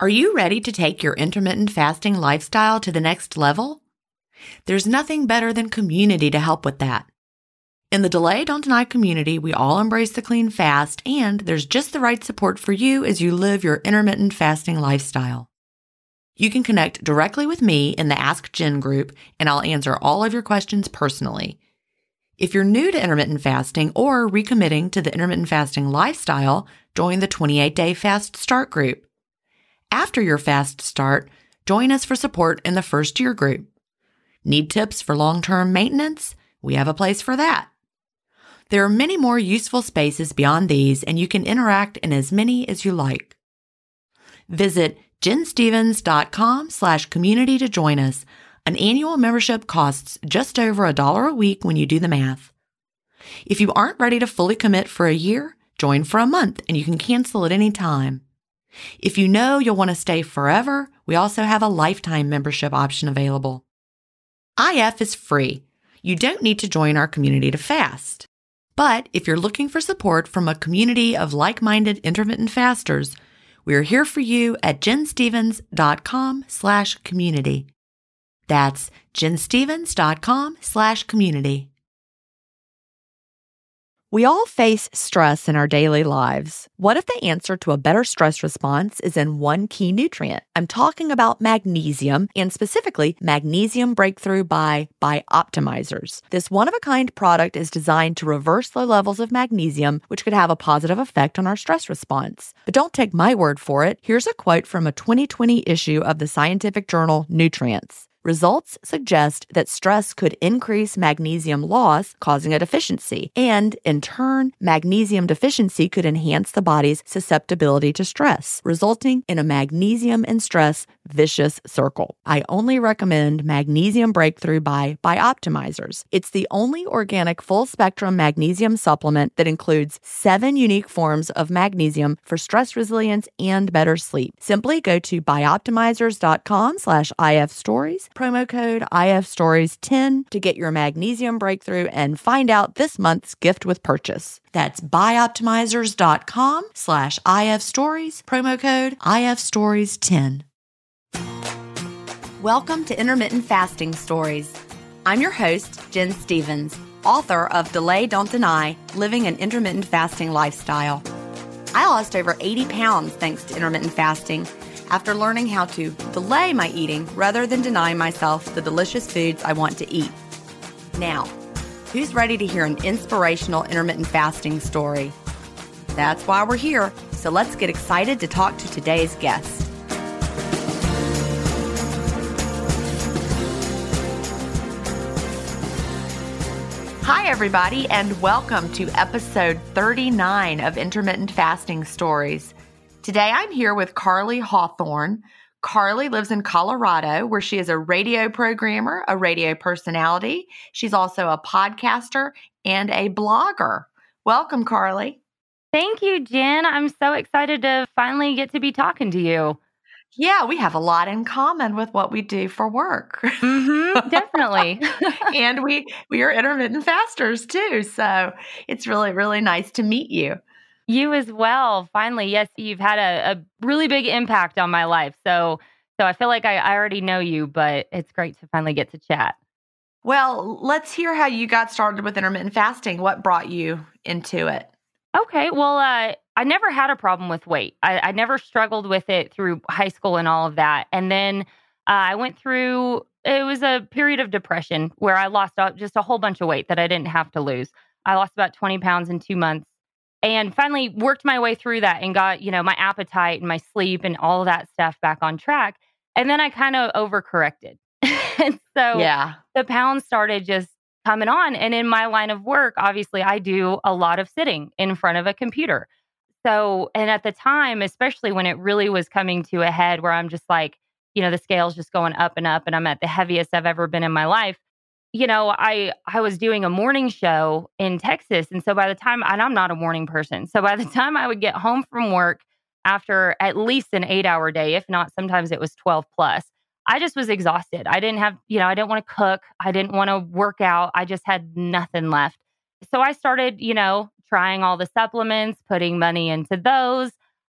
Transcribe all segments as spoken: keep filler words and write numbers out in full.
Are you ready to take your intermittent fasting lifestyle to the next level? There's nothing better than community to help with that. In the Delay Don't Deny community, we all embrace the clean fast, and there's just the right support for you as you live your intermittent fasting lifestyle. You can connect directly with me in the Ask Jen group, and I'll answer all of your questions personally. If you're new to intermittent fasting or recommitting to the intermittent fasting lifestyle, join the twenty-eight day Fast Start group. After your fast start, join us for support in the first year group. Need tips for long-term maintenance? We have a place for that. There are many more useful spaces beyond these, and you can interact in as many as you like. Visit jenstevens.com slash community to join us. An annual membership costs just over a dollar a week when you do the math. If you aren't ready to fully commit for a year, join for a month and you can cancel at any time. If you know you'll want to stay forever, we also have a lifetime membership option available. I F is free. You don't need to join our community to fast. But if you're looking for support from a community of like-minded intermittent fasters, we're here for you at jenstevens.com slash community. That's jenstevens.com slash community. We all face stress in our daily lives. What if the answer to a better stress response is in one key nutrient? I'm talking about magnesium, and specifically Magnesium Breakthrough by Bioptimizers. This one-of-a-kind product is designed to reverse low levels of magnesium, which could have a positive effect on our stress response. But don't take my word for it. Here's a quote from a twenty twenty issue of the scientific journal Nutrients. Results suggest that stress could increase magnesium loss, causing a deficiency, and in turn, magnesium deficiency could enhance the body's susceptibility to stress, resulting in a magnesium and stress vicious circle. I only recommend Magnesium Breakthrough by Bioptimizers. It's the only organic full-spectrum magnesium supplement that includes seven unique forms of magnesium for stress resilience and better sleep. Simply go to bioptimizers.com slash ifstories, promo code I F stories ten to get your Magnesium Breakthrough and find out this month's gift with purchase. That's bioptimizers.com slash ifstories, promo code I F stories ten. Welcome to Intermittent Fasting Stories. I'm your host, Jen Stevens, author of Delay Don't Deny, Living an Intermittent Fasting Lifestyle. I lost over eighty pounds thanks to intermittent fasting after learning how to delay my eating rather than deny myself the delicious foods I want to eat. Now, who's ready to hear an inspirational intermittent fasting story? That's why we're here, so let's get excited to talk to today's guest. Hi, everybody, and welcome to episode thirty-nine of Intermittent Fasting Stories. Today, I'm here with Carly Hawthorne. Carly lives in Colorado, where she is a radio programmer, a radio personality. She's also a podcaster and a blogger. Welcome, Carly. Thank you, Jen. I'm so excited to finally get to be talking to you. Yeah, we have a lot in common with what we do for work. Mm-hmm, definitely. And we we are intermittent fasters too. So it's really, really nice to meet you. You as well. Finally, yes, you've had a, a really big impact on my life. So so I feel like I, I already know you, but it's great to finally get to chat. Well, let's hear how you got started with intermittent fasting. What brought you into it? Okay, well, uh, I never had a problem with weight. I, I never struggled with it through high school and all of that. And then uh, I went through, it was a period of depression where I lost uh, just a whole bunch of weight that I didn't have to lose. I lost about twenty pounds in two months and finally worked my way through that and got, you know, my appetite and my sleep and all of that stuff back on track. And then I kind of overcorrected. And so yeah. the pounds started just coming on. And in my line of work, obviously, I do a lot of sitting in front of a computer. So, and at the time, especially when it really was coming to a head where I'm just like, you know, the scale's just going up and up and I'm at the heaviest I've ever been in my life. You know, I, I was doing a morning show in Texas. And so by the time, and I'm not a morning person. So by the time I would get home from work after at least an eight hour day, if not, sometimes it was twelve plus, I just was exhausted. I didn't have, you know, I didn't want to cook. I didn't want to work out. I just had nothing left. So I started, you know, trying all the supplements, putting money into those.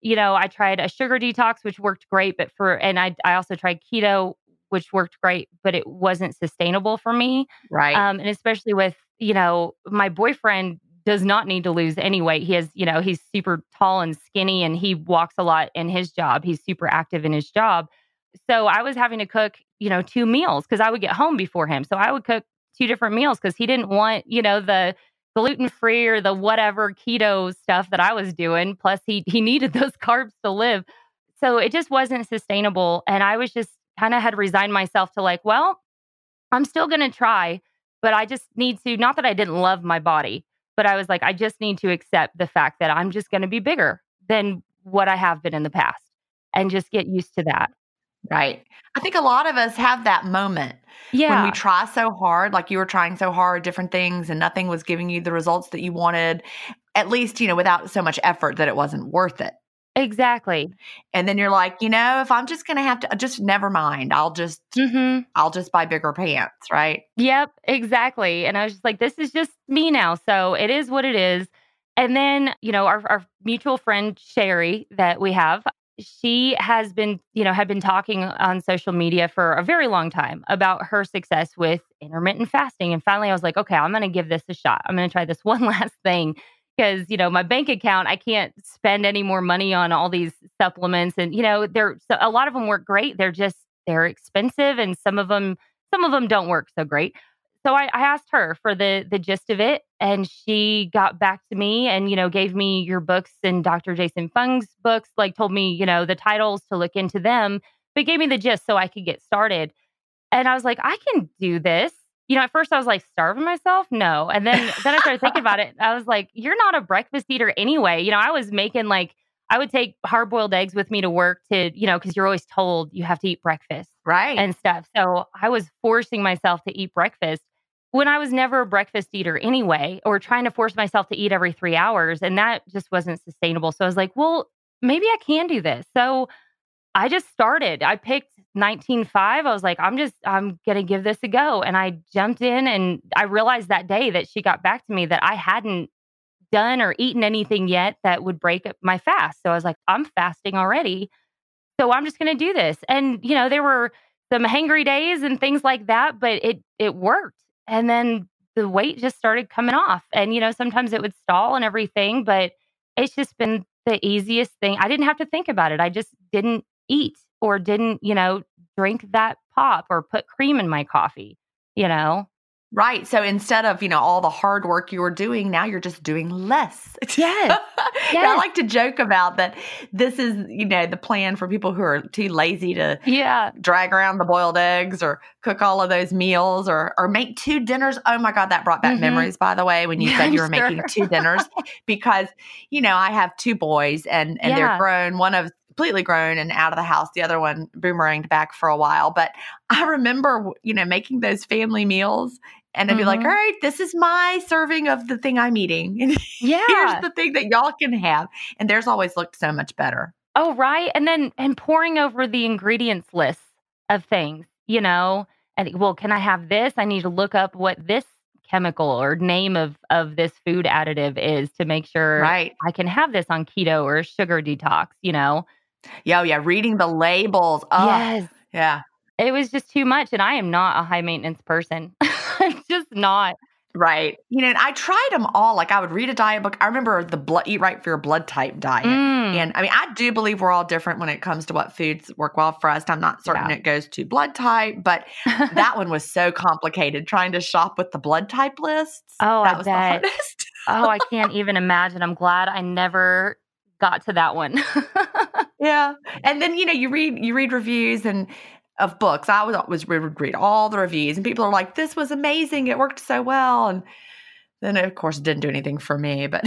you know, I tried a sugar detox, which worked great, but for, and I, I also tried keto, which worked great, but it wasn't sustainable for me. Right. Um, and especially with, you know, my boyfriend does not need to lose any weight. He has, you know, he's super tall and skinny and he walks a lot in his job. He's super active in his job. So I was having to cook, you know, two meals because I would get home before him. So I would cook two different meals because he didn't want, you know, the gluten-free or the whatever keto stuff that I was doing. Plus he he needed those carbs to live. So it just wasn't sustainable. And I was just kind of had resigned myself to like, well, I'm still going to try, but I just need to, not that I didn't love my body, but I was like, I just need to accept the fact that I'm just going to be bigger than what I have been in the past and just get used to that. Right. I think a lot of us have that moment when we Yeah, try so hard, like you were trying so hard, different things, and nothing was giving you the results that you wanted, at least, you know, without so much effort that it wasn't worth it. exactly. And then you're like, you know, if I'm just going to have to, just never mind. I'll just, hmm I'll just buy bigger pants. Right. Yep, exactly. And I was just like, this is just me now. So it is what it is. And then, you know, our, our mutual friend, Sherry, that we have, she has been, you know, had been talking on social media for a very long time about her success with intermittent fasting. And finally, I was like, okay, I'm going to give this a shot. I'm going to try this one last thing because, you know, my bank account, I can't spend any more money on all these supplements. And, you know, they're, so a lot of them work great. They're just, they're expensive. And some of them, some of them don't work so great. So I, I asked her for the the gist of it, and she got back to me and, you know, gave me your books and Doctor Jason Fung's books, like told me, you know, the titles to look into them, but gave me the gist so I could get started. And I was like, I can do this. You know, at first I was like, starving myself? No. And then then I started thinking about it. I was like, you're not a breakfast eater anyway. You know, I was making like, I would take hard boiled eggs with me to work to, you know, because you're always told you have to eat breakfast Right. and stuff. So I was forcing myself to eat breakfast when I was never a breakfast eater anyway, or trying to force myself to eat every three hours. And that just wasn't sustainable. So I was like, well, maybe I can do this. So I just started. I picked nineteen point five. I was like, I'm just, I'm going to give this a go. And I jumped in and I realized that day that she got back to me that I hadn't done or eaten anything yet that would break up my fast. So I was like, I'm fasting already. So I'm just going to do this. And, you know, there were some hangry days and things like that, but it, it worked. And then the weight just started coming off. And, you know, sometimes it would stall and everything, but it's just been the easiest thing. I didn't have to think about it. I just didn't eat or didn't, you know, drink that pop or put cream in my coffee, you know? Right. So instead of, you know, all the hard work you were doing, now you're just doing less. Yes. Yeah, I Yes. like to joke about that. This is, you know, the plan for people who are too lazy to Yeah. drag around the boiled eggs or cook all of those meals or or make two dinners. Oh my God, that brought back Mhm. memories, by the way, when you Yeah, said I'm you were making sure. two dinners. Because, you know, I have two boys and and they're Yeah. grown. One of completely grown and out of the house. The other one boomeranged back for a while. But I remember, you know, making those family meals and I'd be like, all Mhm. right, this is my serving of the thing I'm eating. And here's Yeah. the thing that y'all can have. And theirs always looked so much better. Oh, right. And then and pouring over the ingredients list of things, you know, and well, can I have this? I need to look up what this chemical or name of of this food additive is to make sure Right. I can have this on keto or sugar detox, you know. Yeah, oh, yeah. Reading the labels. Oh, Yes. yeah. It was just too much and I am not a high maintenance person. I'm just not. Right. You know, and I tried them all. Like I would read a diet book. I remember the blood, Eat Right for Your Blood Type diet. Mm. And I mean, I do believe we're all different when it comes to what foods work well for us. I'm not certain Yeah. it goes to blood type, but that one was so complicated trying to shop with the blood type lists. Oh, That I was the bet. hardest. Oh, I can't even imagine. I'm glad I never got to that one. Yeah. And then, you know, you read you read reviews and of books. I would always read, read all the reviews and people are like, this was amazing. It worked so well. And then of course it didn't do anything for me, but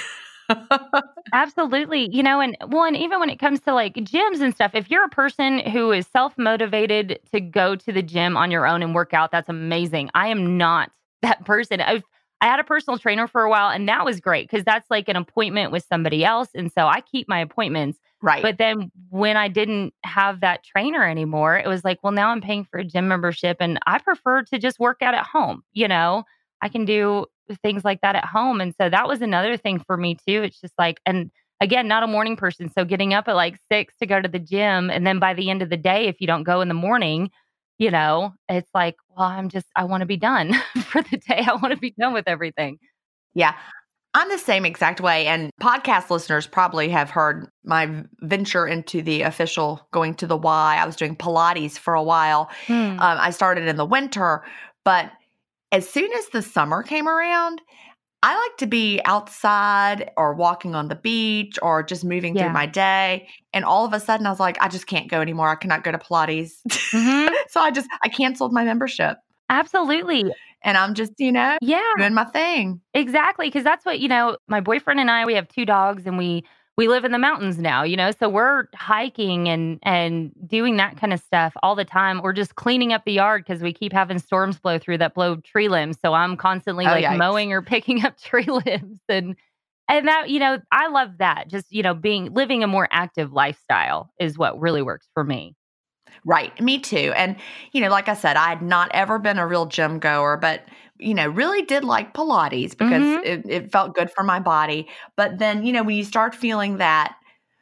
Absolutely. You know, and one, even when it comes to like gyms and stuff, if you're a person who is self motivated to go to the gym on your own and work out, that's amazing. I am not that person. I've, I had a personal trainer for a while and that was great because that's like an appointment with somebody else. And so I keep my appointments. right. But then when I didn't have that trainer anymore, it was like, well, now I'm paying for a gym membership and I prefer to just work out at home. You know, I can do things like that at home. And so that was another thing for me too. It's just like, and again, not a morning person. So getting up at like six to go to the gym. And then by the end of the day, if you don't go in the morning, you know, it's like, well, I'm just, I want to be done for the day. I want to be done with everything. Yeah. I'm the same exact way. And podcast listeners probably have heard my venture into the official going to the Y. I was doing Pilates for a while. Hmm. Um, I started in the winter, but as soon as the summer came around, I like to be outside or walking on the beach or just moving Yeah. through my day. And all of a sudden I was like, I just can't go anymore. I cannot go to Pilates. Mhm. So I just, I canceled my membership Absolutely. and I'm just, you know, Yeah, doing my thing. exactly. Cause that's what, you know, my boyfriend and I, we have two dogs and we, we live in the mountains now, you know, so we're hiking and, and doing that kind of stuff all the time. Or just cleaning up the yard because we keep having storms blow through that blow tree limbs. So I'm constantly Oh, like yikes. mowing or picking up tree limbs and, and that, you know, I love that. Just, you know, being, living a more active lifestyle is what really works for me. Right. Me too. And, you know, like I said, I had not ever been a real gym goer, but, you know, really did like Pilates because Mhm. it, it felt good for my body. But then, you know, when you start feeling that,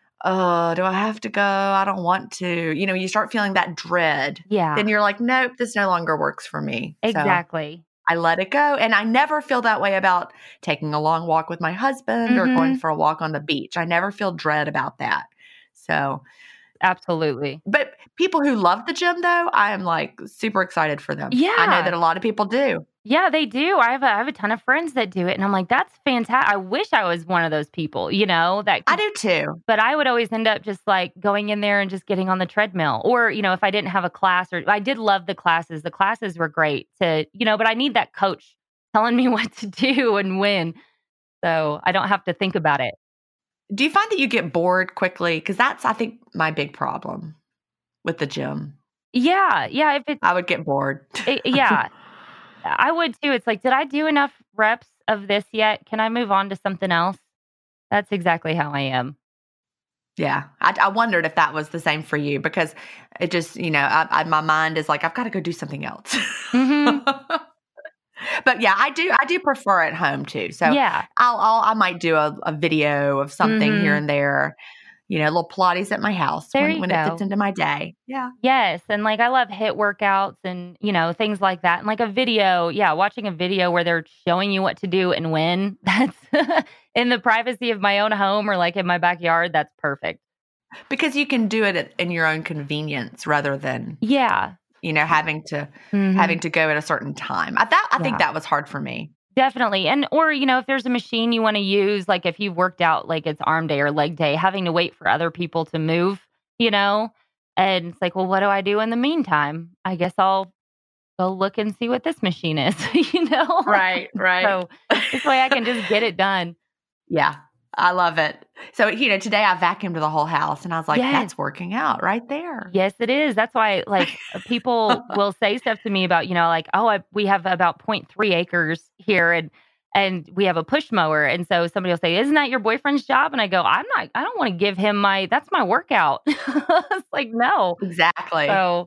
oh, do I have to go? I don't want to. You know, you start feeling that dread. Yeah, Then you're like, nope, this no longer works for me. So exactly. I let it go. And I never feel that way about taking a long walk with my husband or going Mhm. for a walk on the beach. I never feel dread about that. So, Absolutely. but people who love the gym, though, I am like super excited for them. I know Yeah. that a lot of people do. Yeah, they do. I have a, I have a ton of friends that do it, and I'm like, that's fantastic. I wish I was one of those people, you know, that I could, do too. but I would always end up just like going in there and just getting on the treadmill. Or, you know, if I didn't have a class, or I did love the classes. The classes were great to, you know, but I need that coach telling me what to do and when. So I don't have to think about it. Do you find that you get bored quickly? Because that's, I think, my big problem with the gym. Yeah. Yeah. If it's, I would get bored. it, yeah, I would too. It's like, did I do enough reps of this yet? Can I move on to something else? That's exactly how I am. Yeah. I, I wondered if that was the same for you because it just, you know, I, I, my mind is like, I've got to go do something else. Mhm. But yeah, I do, I do prefer at home too. So Yeah. I'll, I'll, I might do a, a video of something here Mhm. and there, you know, a little Pilates at my house There when, you when it fits go. into my day. Yeah. Yes, and, like, I love HIIT workouts and, you know, things like that, and, like, a video yeah, watching a video where they're showing you what to do and when, that's in the privacy of my own home or, like, in my backyard, that's perfect. Because you can do it at, in your own convenience rather than, Yeah. you know, having to, Mhm. having to go at a certain time. I, that, I think Yeah. that was hard for me. Definitely, and or, you know, if there's a machine you wanna use, like, if you've worked out, like, it's arm day or leg day, having to wait for other people to move, you know? And it's like, well, what do I do in the meantime? I guess I'll go look and see what this machine is, you know? Right, right. So, this way I can just get it done. Yeah, I love it. So, you know, today I vacuumed the whole house and I was like, Yes. that's working out right there. Yes, it is. That's why, like, uh, people will say stuff to me about, you know, like, "Oh, I we have about zero point three acres here, and and we have a push mower." And so somebody will say, "Isn't that your boyfriend's job?" And I go, "I'm not. I don't want to give him my. That's my workout." It's like no. Exactly. So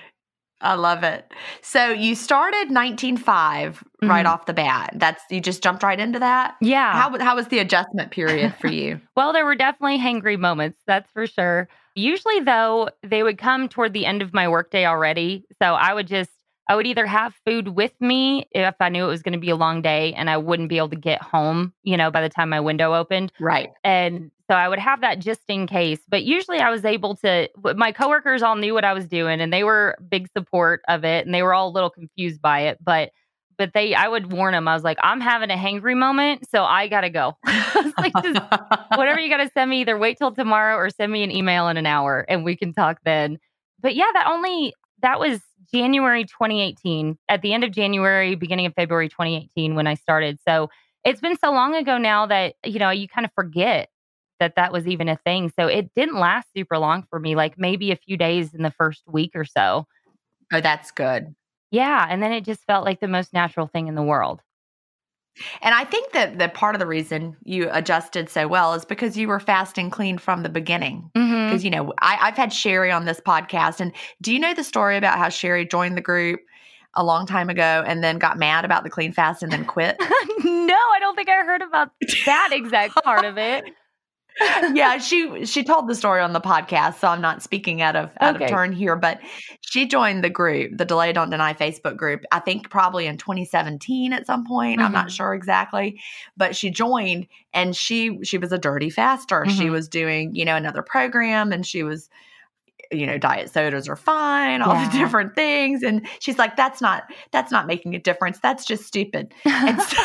I love it. So you started nineteen five right Mhm. off the bat. That's you just jumped right into that? yeah. How wa- how was the adjustment period for you? Well, there were definitely hangry moments, that's for sure. Usually, though, they would come toward the end of my workday already. So I would just, I would either have food with me if I knew it was going to be a long day and I wouldn't be able to get home, you know, by the time my window opened. Right. And so I would have that just in case. But usually I was able to, w- my coworkers all knew what I was doing and they were big support of it and they were all a little confused by it. But but they, I would warn them. I was like, I'm having a hangry moment, so I gotta go. It's like, just whatever you gotta send me, either wait till tomorrow or send me an email in an hour and we can talk then. But yeah, that only that was January twenty eighteen. At the end of January, beginning of February twenty eighteen when I started. So it's been so long ago now that, you know, you kind of forget that that was even a thing. So it didn't last super long for me, like maybe a few days in the first week or so. Oh, that's good. Yeah, and then it just felt like the most natural thing in the world. And I think that that part of the reason you adjusted so well is because you were fast and clean from the beginning. Mhm. Because, you know, I, I've had Sherry on this podcast. And do you know the story about how Sherry joined the group a long time ago and then got mad about the clean fast and then quit? No, I don't think I heard about that exact part of it. Yeah, she she told the story on the podcast, so I'm not speaking out of out of Okay. turn here, but she joined the group, the Delay Don't Deny Facebook group, I think probably in twenty seventeen at some point. I'm not Mhm. sure exactly, but she joined and she she was a dirty faster. She Mhm. was doing, you know, another program and she was, you know, diet sodas are fine, all the Yeah. different things. And she's like, that's not, that's not making a difference. That's just stupid. And so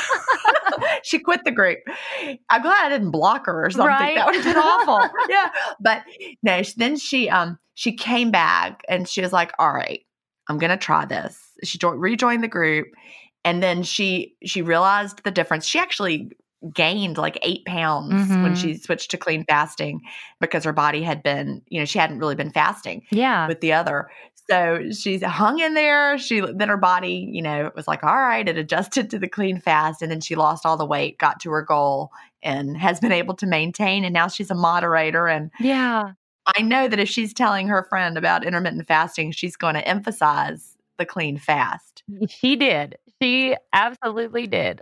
she quit the group. I'm glad I didn't block her or something. Right? That would have been awful. Yeah. But no, sh- then she, um, she came back and she was like, all right, I'm going to try this. She jo- rejoined the group. And then she, she realized the difference. She actually gained like eight pounds when Mhm. she switched to clean fasting because her body had been, you know, she hadn't really been fasting Yeah. with the other. So she's hung in there. She then her body, you know, was like, all right, it adjusted to the clean fast. And then she lost all the weight, got to her goal, and has been able to maintain. And now she's a moderator. And Yeah. I know that if she's telling her friend about intermittent fasting, she's going to emphasize the clean fast. She did. She absolutely did.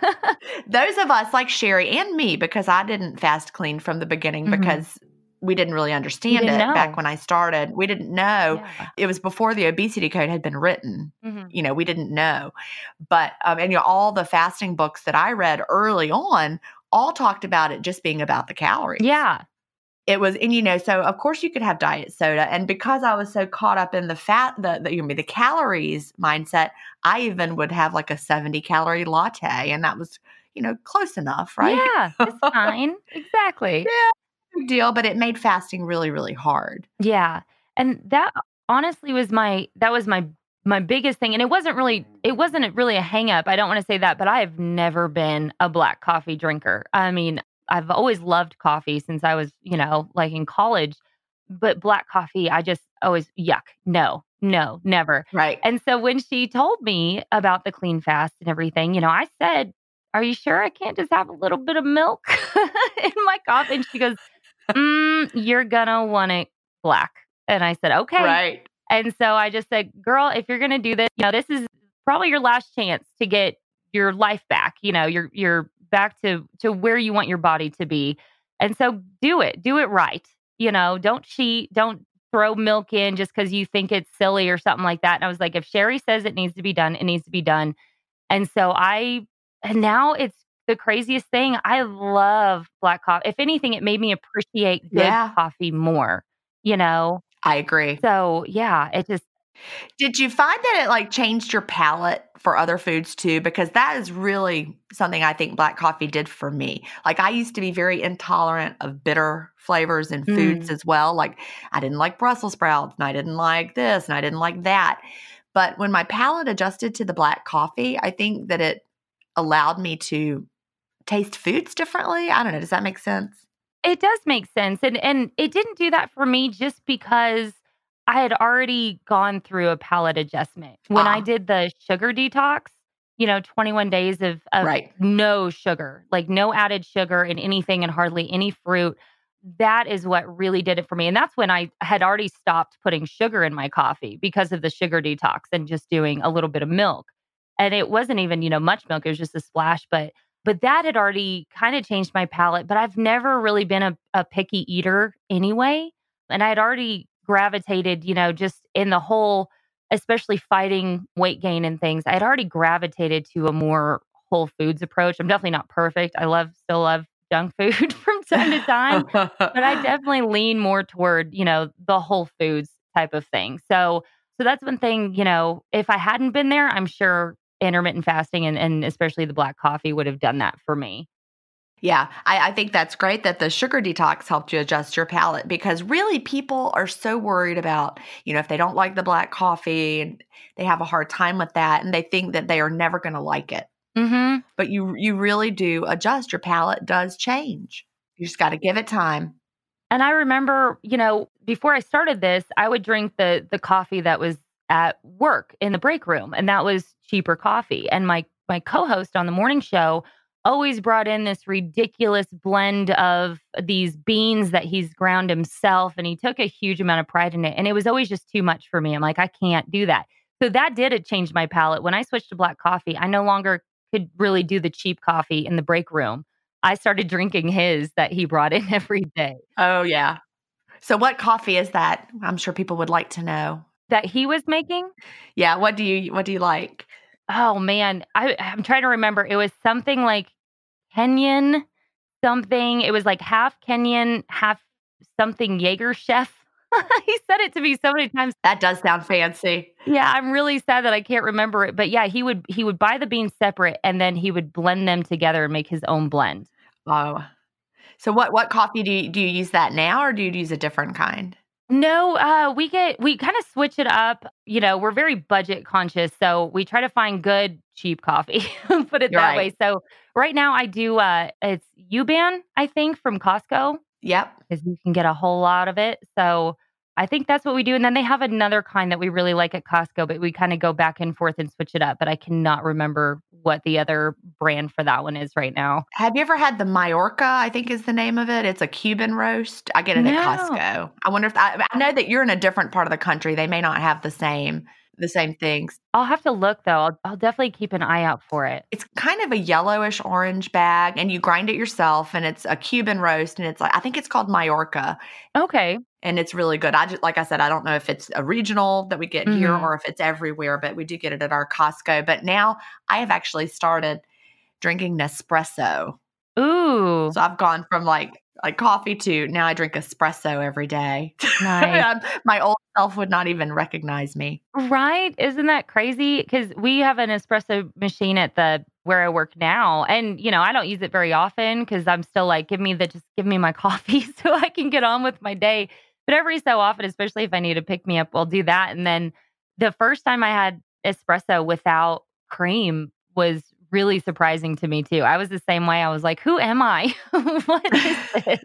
Those of us like Sherry and me, because I didn't fast clean from the beginning Mhm. because we didn't really understand it didn't back know. when I started. We didn't know. Yeah. It was before the obesity code had been written. Mhm. You know, we didn't know. But, um, and you know, all the fasting books that I read early on all talked about it just being about the calories. Yeah. It was, and you know, so of course you could have diet soda. And because I was so caught up in the fat, the, the you know, the calories mindset, I even would have like a seventy calorie latte. And that was, you know, close enough, right? Yeah. It's fine. Exactly. Yeah, big deal. But it made fasting really, really hard. Yeah. And that honestly was my that was my my biggest thing. And it wasn't really it wasn't really a hang up. I don't want to say that, but I have never been a black coffee drinker. I mean, I've always loved coffee since I was, you know, like in college. But black coffee, I just always yuck. No, no, never. Right. And so when she told me about the clean fast and everything, you know, I said, "Are you sure I can't just have a little bit of milk in my coffee?" And she goes, mm, "You're gonna want it black." And I said, "Okay." Right. And so I just said, "Girl, if you're gonna do this, you know, this is probably your last chance to get your life back. You know, you're you're back to to where you want your body to be. And so do it. Do it right. You know, don't cheat. Don't throw milk in just because you think it's silly or something like that." And I was like, if Sherry says it needs to be done, it needs to be done. And so I, and now it's the craziest thing. I love black coffee. If anything, it made me appreciate good Yeah. coffee more, you know? I agree. So yeah, it just, Did you find that it like changed your palate for other foods too? Because that is really something I think black coffee did for me. Like I used to be very intolerant of bitter flavors in foods Mm. as well. Like I didn't like Brussels sprouts and I didn't like this and I didn't like that. But when my palate adjusted to the black coffee, I think that it allowed me to taste foods differently. I don't know. Does that make sense? it does make sense. And, and it didn't do that for me just because I had already gone through a palate adjustment. When I Ah, did the sugar detox, you know, twenty-one days of, of right. no sugar, like no added sugar in anything and hardly any fruit. That is what really did it for me. And that's when I had already stopped putting sugar in my coffee because of the sugar detox and just doing a little bit of milk. And it wasn't even, you know, much milk. It was just a splash, but but that had already kind of changed my palate. But I've never really been a, a picky eater anyway. And I had already gravitated, you know, just in the whole, especially fighting weight gain and things, I had already gravitated to a more whole foods approach. I'm definitely not perfect. I love, still love junk food from time to time, but I definitely lean more toward, you know, the whole foods type of thing. So, so that's one thing, you know, if I hadn't been there, I'm sure intermittent fasting and, and especially the black coffee would have done that for me. Yeah, I, I think that's great that the sugar detox helped you adjust your palate because really people are so worried about, you know, if they don't like the black coffee and they have a hard time with that and they think that they are never going to like it. Mm-hmm. But you you really do adjust. Your palate does change. You just got to give it time. And I remember, you know, before I started this, I would drink the the coffee that was at work in the break room, and that was cheaper coffee. And my my co-host on the morning show always brought in this ridiculous blend of these beans that he's ground himself, and he took a huge amount of pride in it. And it was always just too much for me. I'm like, I can't do that. So that did it change my palate. When I switched to black coffee, I no longer could really do the cheap coffee in the break room. I started drinking his that he brought in every day. Oh, yeah. So what coffee is that? I'm sure people would like to know. That he was making? Yeah, what do you what do you like? Oh, man. I I'm trying to remember. It was something like Kenyan something. It was like half Kenyan, half something Jaeger chef. He said it to me so many times. That does sound fancy. Yeah, I'm really sad that I can't remember it. But yeah, he would he would buy the beans separate and then he would blend them together and make his own blend. Oh. So what what coffee do you do you use that now or do you use a different kind? No, uh, we get we kind of switch it up. You know, we're very budget conscious, so we try to find good, cheap coffee. Put it You're that right. way. So right now, I do. Uh, it's U-Ban, I think, from Costco, Yep. because you can get a whole lot of it. So I think that's what we do. And then they have another kind that we really like at Costco, but we kind of go back and forth and switch it up. But I cannot remember what the other brand for that one is right now. Have you ever had the Majorca, I think is the name of it? It's a Cuban roast. I get it No. at Costco. I wonder if I, I know that you're in a different part of the country. They may not have the same the same things. I'll have to look though. I'll, I'll definitely keep an eye out for it. It's kind of a yellowish orange bag and you grind it yourself and it's a Cuban roast and it's like I think it's called Majorca Okay. and it's really good. I just like I said I don't know if it's a regional that we get here Mhm. or if it's everywhere, but we do get it at our Costco. But now I have actually started drinking Nespresso. Ooh, So I've gone from like like coffee to now I drink espresso every day. nice. My old self would not even recognize me. Right? Isn't that crazy? Because we have an espresso machine at the where I work now, and you know I don't use it very often because I'm still like, give me the just give me my coffee so I can get on with my day. But every so often, especially if I need to pick me up, I'll do that. And then the first time I had espresso without cream was really surprising to me too. I was the same way. I was like, who am I? What is this?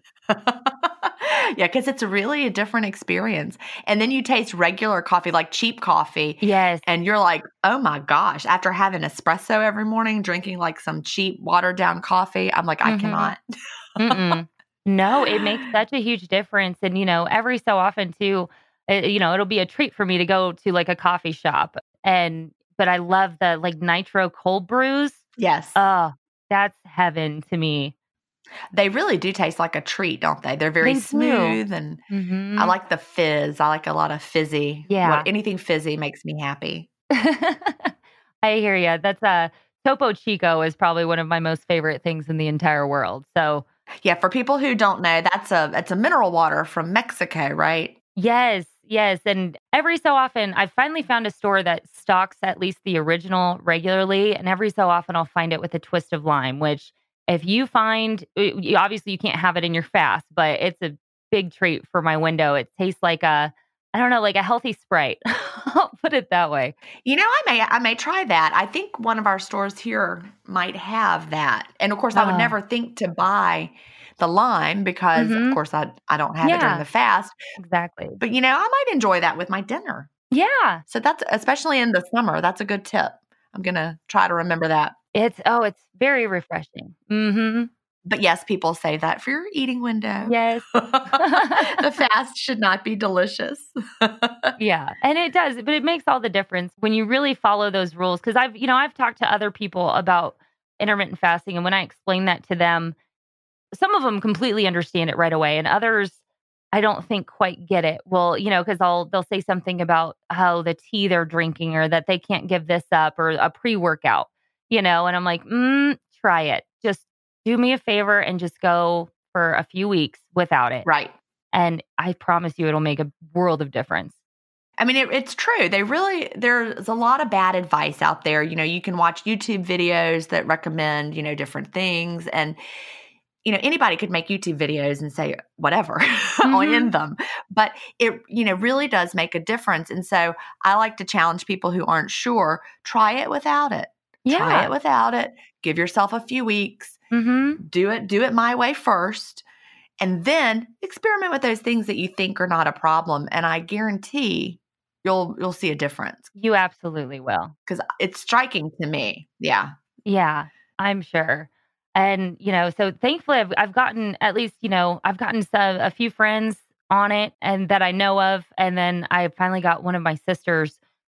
Yeah, because it's really a different experience. And then you taste regular coffee, like cheap coffee, Yes. and you're like, oh my gosh, after having espresso every morning, drinking like some cheap watered down coffee, I'm like, I Mhm. cannot. Mm-mm. No, it makes such a huge difference. And, you know, every so often too, uh, you know, it'll be a treat for me to go to like a coffee shop. And, but I love the like nitro cold brews. Yes. Oh, that's heaven to me. They really do taste like a treat, don't they? They're very They do. smooth and Hmm. I like the fizz. I like a lot of fizzy. Yeah. What, anything fizzy makes me happy. I hear you. That's a Topo Chico is probably one of my most favorite things in the entire world. So Yeah, for people who don't know, that's a it's a mineral water from Mexico, right? yes, yes. And every so often, I've finally found a store that stocks at least the original regularly. And every so often, I'll find it with a twist of lime, which if you find, y- you- obviously you can't have it in your fast, but it's a big treat for my window. It tastes like a, I don't know, like a healthy Sprite. I'll put it that way. You know, I may I may try that. I think one of our stores here might have that. And of course, I would Oh, never think to buy the lime because of hmm. course I I don't have it during Yeah, the fast. exactly. But you know, I might enjoy that with my dinner. Yeah. So that's especially in the summer, that's a good tip. I'm going to try to remember that. It's, oh, it's very refreshing. Hmm. But yes, people say that for your eating window. Yes. The fast should not be delicious. Yeah. And it does, but it makes all the difference when you really follow those rules. Cause I've, you know, I've talked to other people about intermittent fasting. And when I explain that to them, some of them completely understand it right away. And others, I don't think quite get it. Well, you know, cause I'll, they'll say something about how the tea they're drinking or that they can't give this up or a pre workout, you know, and I'm like, mm, try it. Just do me a favor and just go for a few weeks without it. Right. And I promise you, it'll make a world of difference. I mean, it, it's true. They really, there's a lot of bad advice out there. You know, you can watch YouTube videos that recommend, you know, different things. And, you know, anybody could make YouTube videos and say whatever on Hmm. them. But it, you know, really does make a difference. And so I like to challenge people who aren't sure, try it without it. Try Yeah. it without it. Give yourself a few weeks. Hmm. Do it, do it my way first. And then experiment with those things that you think are not a problem. And I guarantee you'll you'll see a difference You absolutely will. because it's striking to me. Yeah. Yeah, I'm sure. And, you know, so thankfully I've, I've gotten at least, you know, I've gotten some, a few friends on it and that I know of. And then I finally got one of my sisters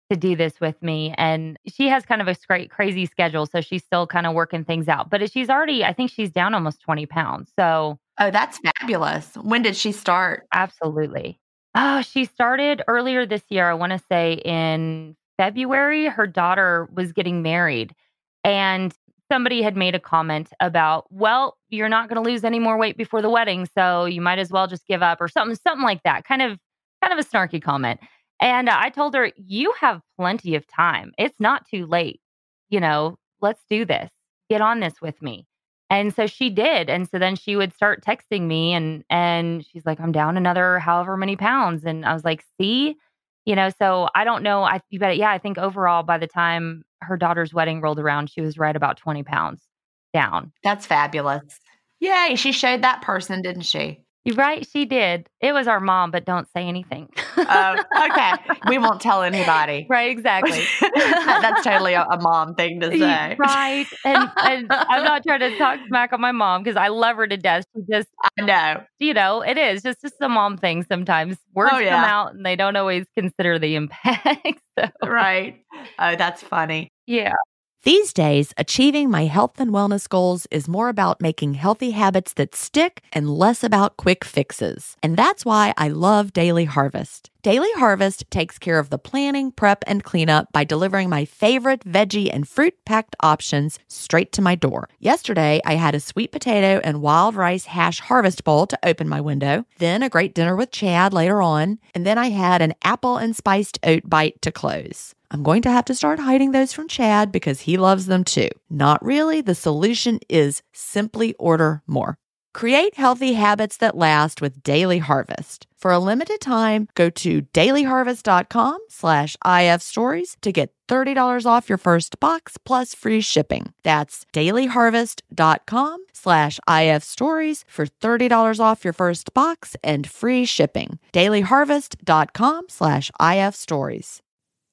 to do this with me. And she has kind of a great, crazy schedule. So she's still kind of working things out. But she's already, I think she's down almost twenty pounds. So. Oh, that's fabulous. When did she start? Absolutely. Oh, she started earlier this year. I want to say in February. Her daughter was getting married. And somebody had made a comment about, well, you're not going to lose any more weight before the wedding, so you might as well just give up or something, something like that. Kind of, kind of a snarky comment. And uh, I told her, you have plenty of time. It's not too late. You know, let's do this. Get on this with me. And so she did. And so then she would start texting me and, and she's like, I'm down another however many pounds. And I was like, see, you know, so I don't know. I, but yeah, I think overall by the time her daughter's wedding rolled around, she was right about twenty pounds down. That's fabulous. Yay. She showed that person, didn't she? You're right. She did. It was our mom, but don't say anything. uh, okay. We won't tell anybody. Right. Exactly. That's totally a, a mom thing to say. Right. And, and I'm not trying to talk smack on my mom because I love her to death. She just, I know. You know, it is just, just a mom thing sometimes. Words oh, yeah. come out and they don't always consider the impact. So. Right. Oh, that's funny. Yeah. These days, achieving my health and wellness goals is more about making healthy habits that stick and less about quick fixes. And that's why I love Daily Harvest. Daily Harvest takes care of the planning, prep, and cleanup by delivering my favorite veggie and fruit-packed options straight to my door. Yesterday, I had a sweet potato and wild rice hash harvest bowl to open my window, then a great dinner with Chad later on, and then I had an apple and spiced oat bite to close. I'm going to have to start hiding those from Chad because he loves them too. Not really. The solution is simply order more. Create healthy habits that last with Daily Harvest. For a limited time, go to dailyharvest.com slash ifstories to get thirty dollars off your first box plus free shipping. That's dailyharvest.com slash ifstories for thirty dollars off your first box and free shipping. dailyharvest.com slash ifstories.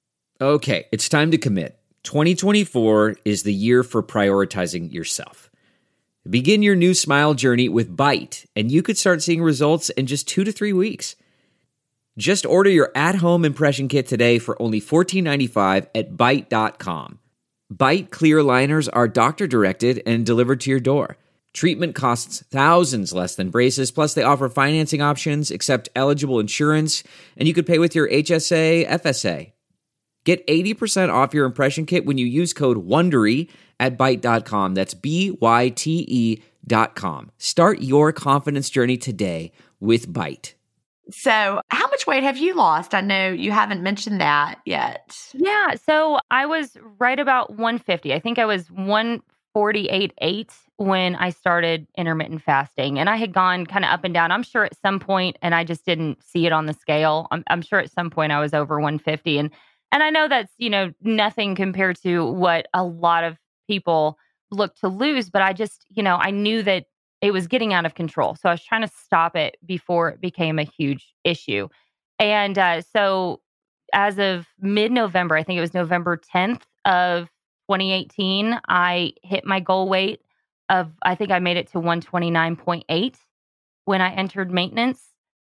Okay, it's time to commit. twenty twenty-four is the year for prioritizing yourself. Begin your new smile journey with Byte, and you could start seeing results in just two to three weeks. Just order your at-home impression kit today for only fourteen ninety-five at byte dot com. Byte clear liners are doctor-directed and delivered to your door. Treatment costs thousands less than braces, plus they offer financing options, accept eligible insurance, and you could pay with your H S A, F S A. Get eighty percent off your impression kit when you use code WONDERY at byte dot com. That's B Y T E dot com. Start your confidence journey today with Byte. So how much weight have you lost? I know you haven't mentioned that yet. Yeah. So I was right about one fifty. I think I was one forty-eight point eight when I started intermittent fasting. And I had gone kind of up and down. I'm sure at some point, and I just didn't see it on the scale. I'm, I'm sure at some point I was over one fifty. And And I know that's, you know, nothing compared to what a lot of people look to lose, but I just, you know, I knew that it was getting out of control. So I was trying to stop it before it became a huge issue. And uh, so as of mid-November, I think it was November tenth of twenty eighteen, I hit my goal weight of, I think I made it to one twenty-nine point eight when I entered maintenance.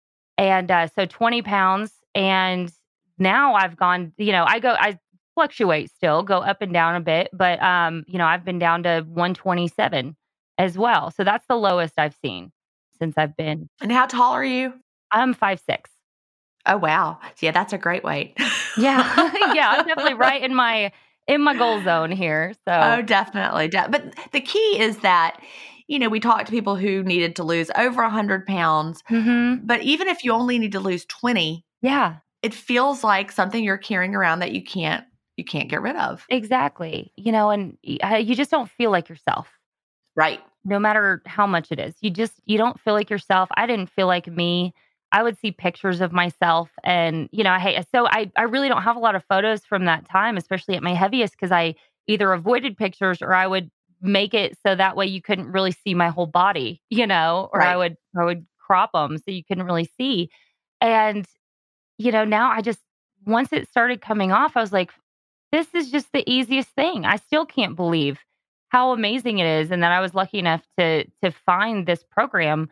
And uh, so twenty pounds. And now I've gone, you know, I go, I fluctuate still, go up and down a bit, but, um, you know, I've been down to one twenty-seven as well. So that's the lowest I've seen since I've been. And how tall are you? I'm five six. Oh, wow. Yeah, that's a great weight. Yeah. Yeah. I'm definitely right in my, in my goal zone here. So. Oh, definitely. De- but the key is that, you know, we talked to people who needed to lose over one hundred pounds, Mm-hmm. but even if you only need to lose twenty, Yeah. it feels like something you're carrying around that you can't, you can't get rid of. Exactly. You know, and y- you just don't feel like yourself. Right. No matter how much it is. You just, you don't feel like yourself. I didn't feel like me. I would see pictures of myself and, you know, I hate, so I, I really don't have a lot of photos from that time, especially at my heaviest, because I either avoided pictures or I would make it so that way you couldn't really see my whole body, you know, or Right. I would, I would crop them so you couldn't really see. And, you know, now I just, once it started coming off, I was like, this is just the easiest thing. I still can't believe how amazing it is. And that I was lucky enough to, to find this program.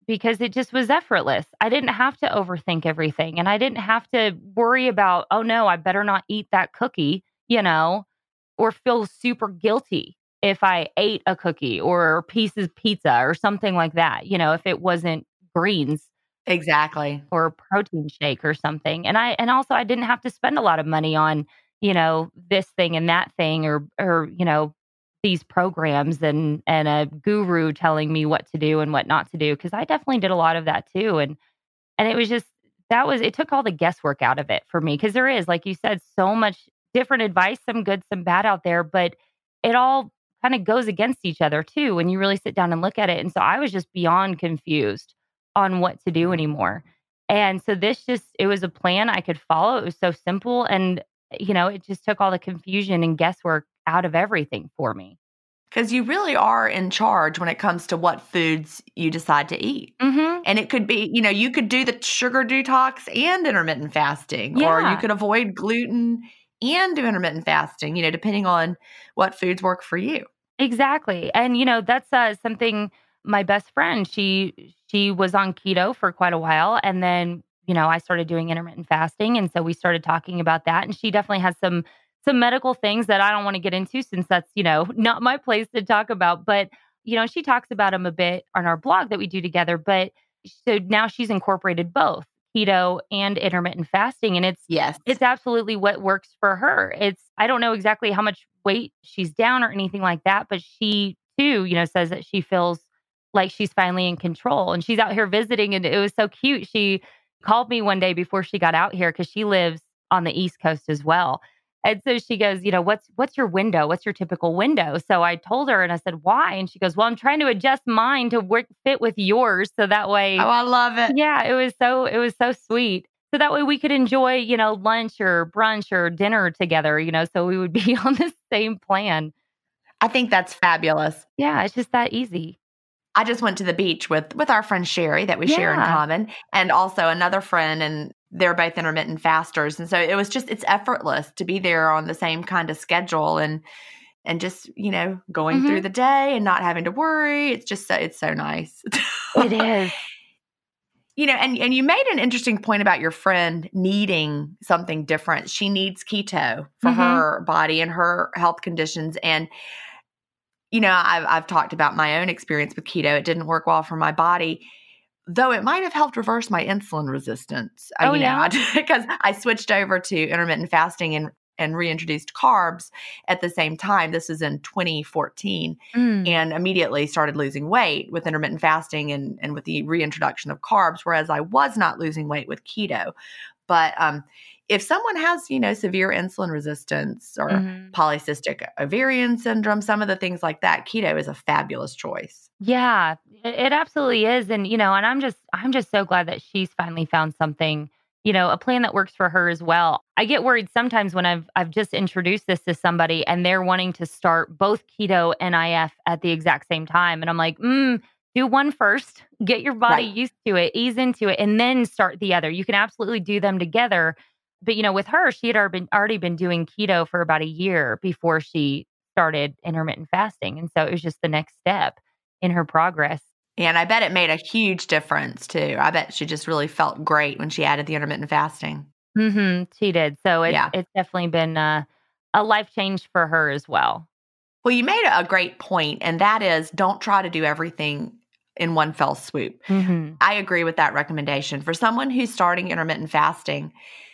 because it just was effortless. I didn't have to overthink everything, and I didn't have to worry about, oh no, I better not eat that cookie, you know, or feel super guilty if I ate a cookie or a piece of pizza or something like that, you know, if it wasn't greens Exactly. or a protein shake or something. And I and also I didn't have to spend a lot of money on, you know, this thing and that thing or or, you know, these programs and and a guru telling me what to do and what not to do, because I definitely did a lot of that too. And and it was just that was it took all the guesswork out of it for me, because there is, like you said, so much different advice, some good, some bad out there, but it all kind of goes against each other too when you really sit down and look at it. And so I was just beyond confused on what to do anymore. And so this just, it was a plan I could follow. It was so simple. And, you know, it just took all the confusion and guesswork out of everything for me. Because you really are in charge when it comes to what foods you decide to eat. Mm-hmm. And it could be, you know, you could do the sugar detox and intermittent fasting, or Yeah. you could avoid gluten and do intermittent fasting, you know, depending on what foods work for you. Exactly. And, you know, that's uh, something my best friend, she she was on keto for quite a while. And then, you know, I started doing intermittent fasting. And so we started talking about that. And she definitely has some some medical things that I don't want to get into, since that's, you know, not my place to talk about. But, you know, she talks about them a bit on our blog that we do together. But so now she's incorporated both keto and intermittent fasting. And it's Yes. it's absolutely what works for her. It's, I don't know exactly how much weight she's down or anything like that, but she too, you know, says that she feels like she's finally in control, and she's out here visiting. And it was so cute. She called me one day before she got out here, because she lives on the East Coast as well. And so she goes, you know, what's, what's your window? What's your typical window? So I told her and I said, why? And she goes, well, I'm trying to adjust mine to work, fit with yours. So that way, Oh, I love it. yeah, it was so, it was so sweet. So that way we could enjoy, you know, lunch or brunch or dinner together, you know, so we would be on the same plan. I think that's fabulous. Yeah, it's just that easy. I just went to the beach with with our friend Sherry that we share in Yeah. common, and also another friend, and they're both intermittent fasters. And so it was just, it's effortless to be there on the same kind of schedule, and and just, you know, going Mhm. through the day and not having to worry. It's just so, it's so nice. It is. You know, and, and you made an interesting point about your friend needing something different. She needs keto for Mhm. her body and her health conditions. And, you know, I've, I've talked about my own experience with keto. It didn't work well for my body, though it might have helped reverse my insulin resistance. Uh, Oh, you know, yeah? because I switched over to intermittent fasting and, and reintroduced carbs at the same time. This is in twenty fourteen. Mm. And immediately started losing weight with intermittent fasting and, and with the reintroduction of carbs, whereas I was not losing weight with keto. But um, if someone has, you know, severe insulin resistance or Mhm. polycystic ovarian syndrome, some of the things like that, keto is a fabulous choice. Yeah, it, it absolutely is. And, you know, and I'm just, I'm just so glad that she's finally found something, you know, a plan that works for her as well. I get worried sometimes when I've, I've just introduced this to somebody and they're wanting to start both keto and I F at the exact same time. And I'm like, mm, do one first, get your body Right. used to it, ease into it, and then start the other. You can absolutely do them together. But, you know, with her, she had already been, already been doing keto for about a year before she started intermittent fasting. And so it was just the next step in her progress. And I bet it made a huge difference too. I bet she just really felt great when she added the intermittent fasting. Mm-hmm, she did. So it's, Yeah. it's definitely been uh, a life change for her as well. Well, you made a great point, and that is, don't try to do everything in one fell swoop. Mm-hmm. I agree with that recommendation. For someone who's starting intermittent fasting,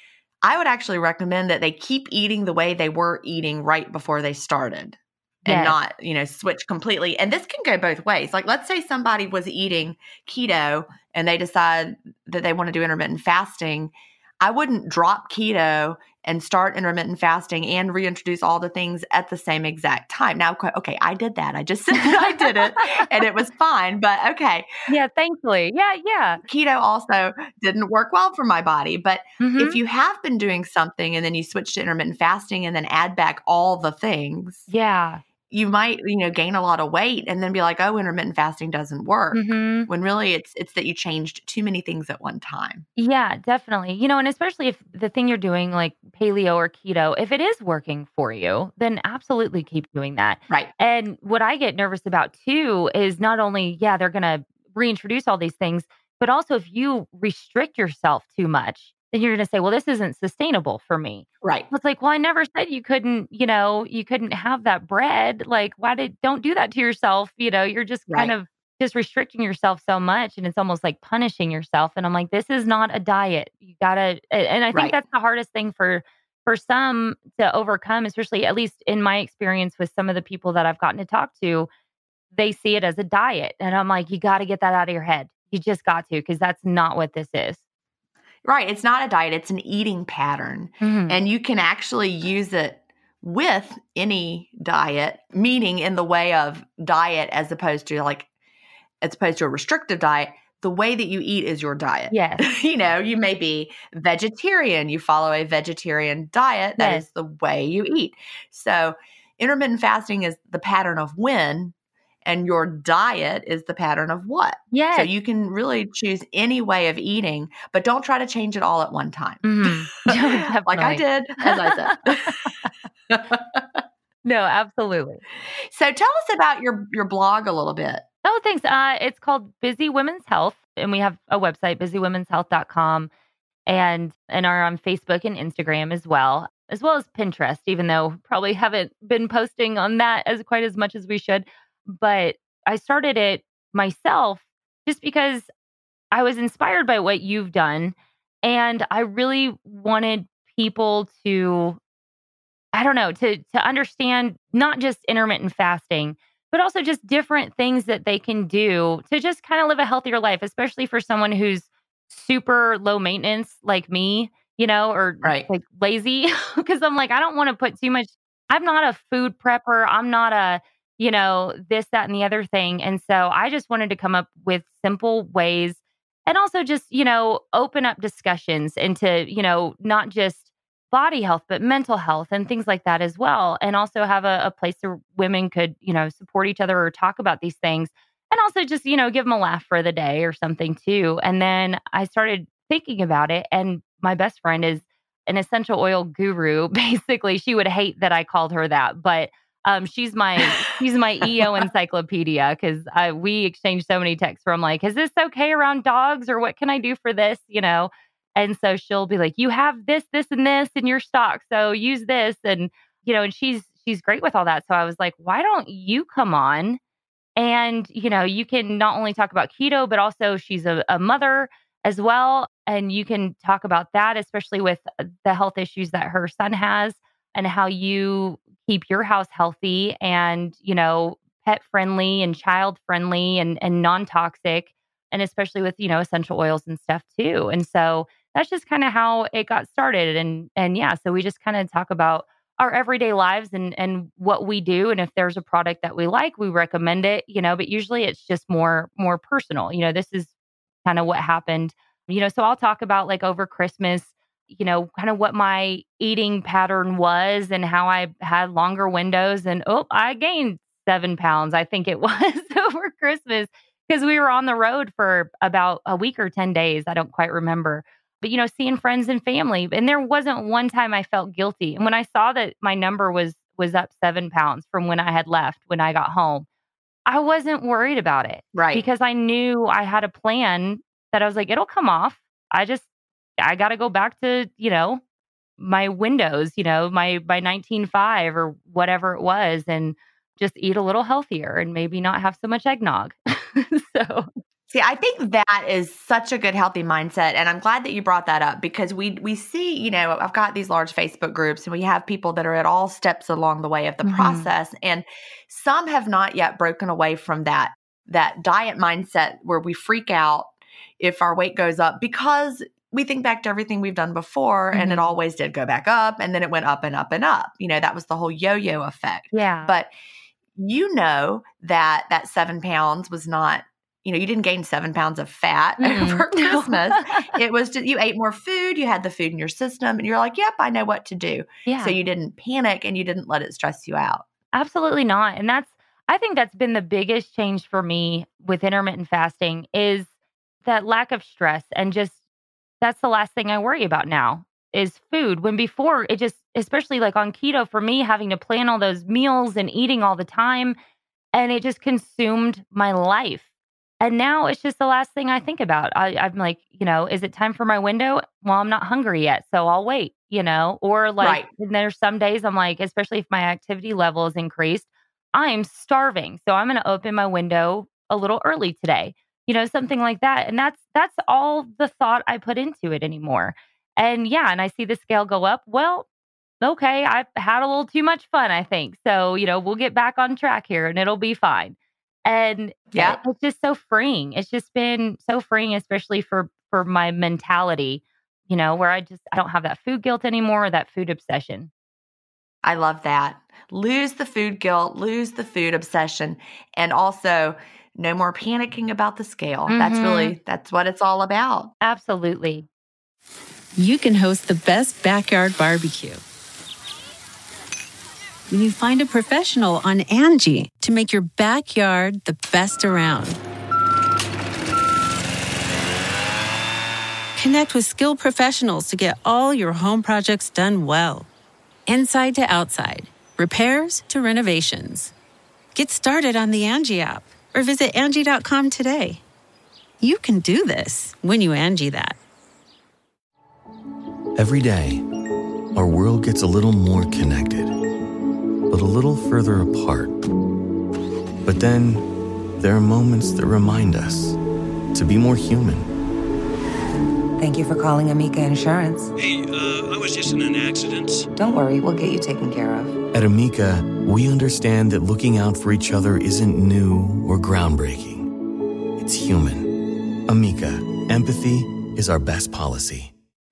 I would actually recommend that they keep eating the way they were eating right before they started. And Yes. not, you know, switch completely. And this can go both ways. Like, let's say somebody was eating keto and they decide that they want to do intermittent fasting. I wouldn't drop keto and start intermittent fasting and reintroduce all the things at the same exact time. Now, okay, I did that. I just said that I did it and it was fine. But okay, Yeah, thankfully. Yeah, yeah. keto also didn't work well for my body. But Mm-hmm. if you have been doing something and then you switch to intermittent fasting and then add back all the things, Yeah. you might, you know, gain a lot of weight and then be like, oh, intermittent fasting doesn't work. Mm-hmm. When really it's it's that you changed too many things at one time. Yeah, definitely. You know, and especially if the thing you're doing, like paleo or keto, if it is working for you, then absolutely keep doing that. Right. And what I get nervous about too is not only, yeah, they're going to reintroduce all these things. But also if you restrict yourself too much, then you're going to say, well, this isn't sustainable for me. Right. It's like, well, I never said you couldn't, you know, you couldn't have that bread. Like, why did, don't do that to yourself. You know, you're just kind Right. of just restricting yourself so much. And it's almost like punishing yourself. And I'm like, this is not a diet. You gotta, and I think Right. that's the hardest thing for, for some to overcome, especially at least in my experience with some of the people that I've gotten to talk to, they see it as a diet. And I'm like, you got to get that out of your head. You just got to, because that's not what this is. Right. It's not a diet. It's an eating pattern. Mm-hmm. And you can actually use it with any diet, meaning in the way of diet as opposed to like, as opposed to a restrictive diet. The way that you eat is your diet. Yes. You know, you may be vegetarian. You follow a vegetarian diet. That Yes. is the way you eat. So intermittent fasting is the pattern of when, and your diet is the pattern of what. Yes. So you can really choose any way of eating, but don't try to change it all at one time. Mm-hmm. Like I did, as I said. No, absolutely. So tell us about your, your blog a little bit. Oh, thanks. Uh, it's called Busy Women's Health, and we have a website, busy women's health dot com, and and are on Facebook and Instagram as well, as well as Pinterest, even though probably haven't been posting on that as quite as much as we should. But I started it myself just because I was inspired by what you've done, and I really wanted people to, I don't know, to to understand not just intermittent fasting, but also just different things that they can do to just kind of live a healthier life, especially for someone who's super low maintenance like me, you know, or Right. like lazy. Because I'm like, I don't want to put too much. I'm not a food prepper. I'm not a, you know, this, that, and the other thing. And so I just wanted to come up with simple ways and also just, you know, open up discussions into, you know, not just body health, but mental health and things like that as well. And also have a, a place where women could, you know, support each other or talk about these things. And also just, you know, give them a laugh for the day or something too. And then I started thinking about it. And my best friend is an essential oil guru. Basically, she would hate that I called her that, but um, she's my she's my E O encyclopedia, because we exchange so many texts from like, is this okay around dogs, or what can I do for this? You know. And so she'll be like, you have this, this, and this in your stock, so use this. And, you know, and she's, she's great with all that. So I was like, why don't you come on? And, you know, you can not only talk about keto, but also she's a, a mother as well. And you can talk about that, especially with the health issues that her son has and how you keep your house healthy and, you know, pet friendly and child friendly and, and non-toxic. And especially with, you know, essential oils and stuff too. And so that's just kind of how it got started. And, and yeah, so we just kind of talk about our everyday lives and, and what we do. And if there's a product that we like, we recommend it, you know, but usually it's just more, more personal. You know, this is kind of what happened, you know, so I'll talk about like over Christmas, you know, kind of what my eating pattern was and how I had longer windows and, oh, I gained seven pounds. I think it was over Christmas, because we were on the road for about a week or ten days. I don't quite remember. But, you know, seeing friends and family. And there wasn't one time I felt guilty. And when I saw that my number was was up seven pounds from when I had left, when I got home, I wasn't worried about it. Right. Because I knew I had a plan that I was like, it'll come off. I just, I got to go back to, you know, my windows, you know, my, my nineteen five or whatever it was. And just eat a little healthier and maybe not have so much eggnog. So, see, I think that is such a good, healthy mindset. And I'm glad that you brought that up, because we we see, you know, I've got these large Facebook groups and we have people that are at all steps along the way of the mm-hmm. process. And some have not yet broken away from that, that diet mindset where we freak out if our weight goes up, because we think back to everything we've done before, mm-hmm. and it always did go back up, and then it went up and up and up. You know, that was the whole yo-yo effect. Yeah. But you know that that seven pounds was not, you know, you didn't gain seven pounds of fat mm-hmm. over Christmas. It was just, you ate more food, you had the food in your system, and you're like, yep, I know what to do. Yeah. So you didn't panic and you didn't let it stress you out. Absolutely not. And that's, I think that's been the biggest change for me with intermittent fasting, is that lack of stress. And just, that's the last thing I worry about now is food. When before it just, especially like on keto for me, having to plan all those meals and eating all the time, and it just consumed my life. And now it's just the last thing I think about. I, I'm like, you know, is it time for my window? Well, I'm not hungry yet, so I'll wait, you know? Or like, Right. and there's some days I'm like, especially if my activity level is increased, I'm starving. So I'm going to open my window a little early today, you know, something like that. And that's, that's all the thought I put into it anymore. And yeah, and I see the scale go up. Well, okay, I've had a little too much fun, I think. So, you know, we'll get back on track here and it'll be fine. And Yeah. it- it's just so freeing. It's just been so freeing, especially for, for my mentality, you know, where I just, I don't have that food guilt anymore, or that food obsession. I love that. Lose the food guilt, lose the food obsession, and also no more panicking about the scale. That's Mhm. really, that's what it's all about. Absolutely. You can host the best backyard barbecue when you find a professional on Angie to make your backyard the best around. Connect with skilled professionals to get all your home projects done well. Inside to outside, repairs to renovations. Get started on the Angie app or visit Angie dot com today. You can do this when you Angie that. Every day, our world gets a little more connected, but a little further apart. But then, there are moments that remind us to be more human. Thank you for calling Amica Insurance. Hey, uh, I was just in an accident. Don't worry, we'll get you taken care of. At Amica, we understand that looking out for each other isn't new or groundbreaking. It's human. Amica, empathy is our best policy.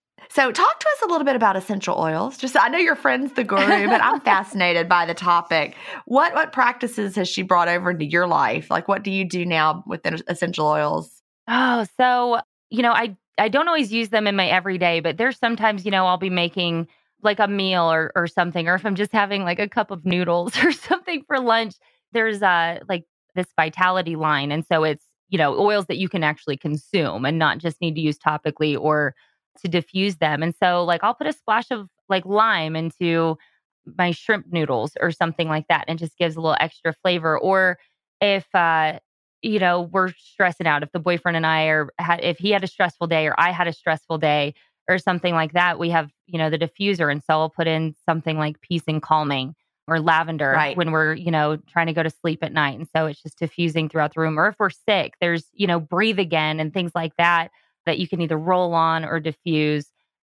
So talk to us a little bit about essential oils. Just, I know your friend's the guru, but I'm fascinated by the topic. What what practices has she brought over into your life? Like, what do you do now with the essential oils? Oh, so, you know, I, I don't always use them in my everyday, but there's sometimes, you know, I'll be making like a meal or, or something, or if I'm just having like a cup of noodles or something for lunch, there's uh like this Vitality line. And so it's, you know, oils that you can actually consume and not just need to use topically or to diffuse them. And so like I'll put a splash of like lime into my shrimp noodles or something like that, and it just gives a little extra flavor. Or if, uh, you know, we're stressing out, if the boyfriend and I are, if he had a stressful day or I had a stressful day or something like that, we have, you know, the diffuser. And so I'll put in something like peace and calming or lavender Right. when we're, you know, trying to go to sleep at night. And so it's just diffusing throughout the room. Or if we're sick, there's, you know, breathe again and things like that, that you can either roll on or diffuse.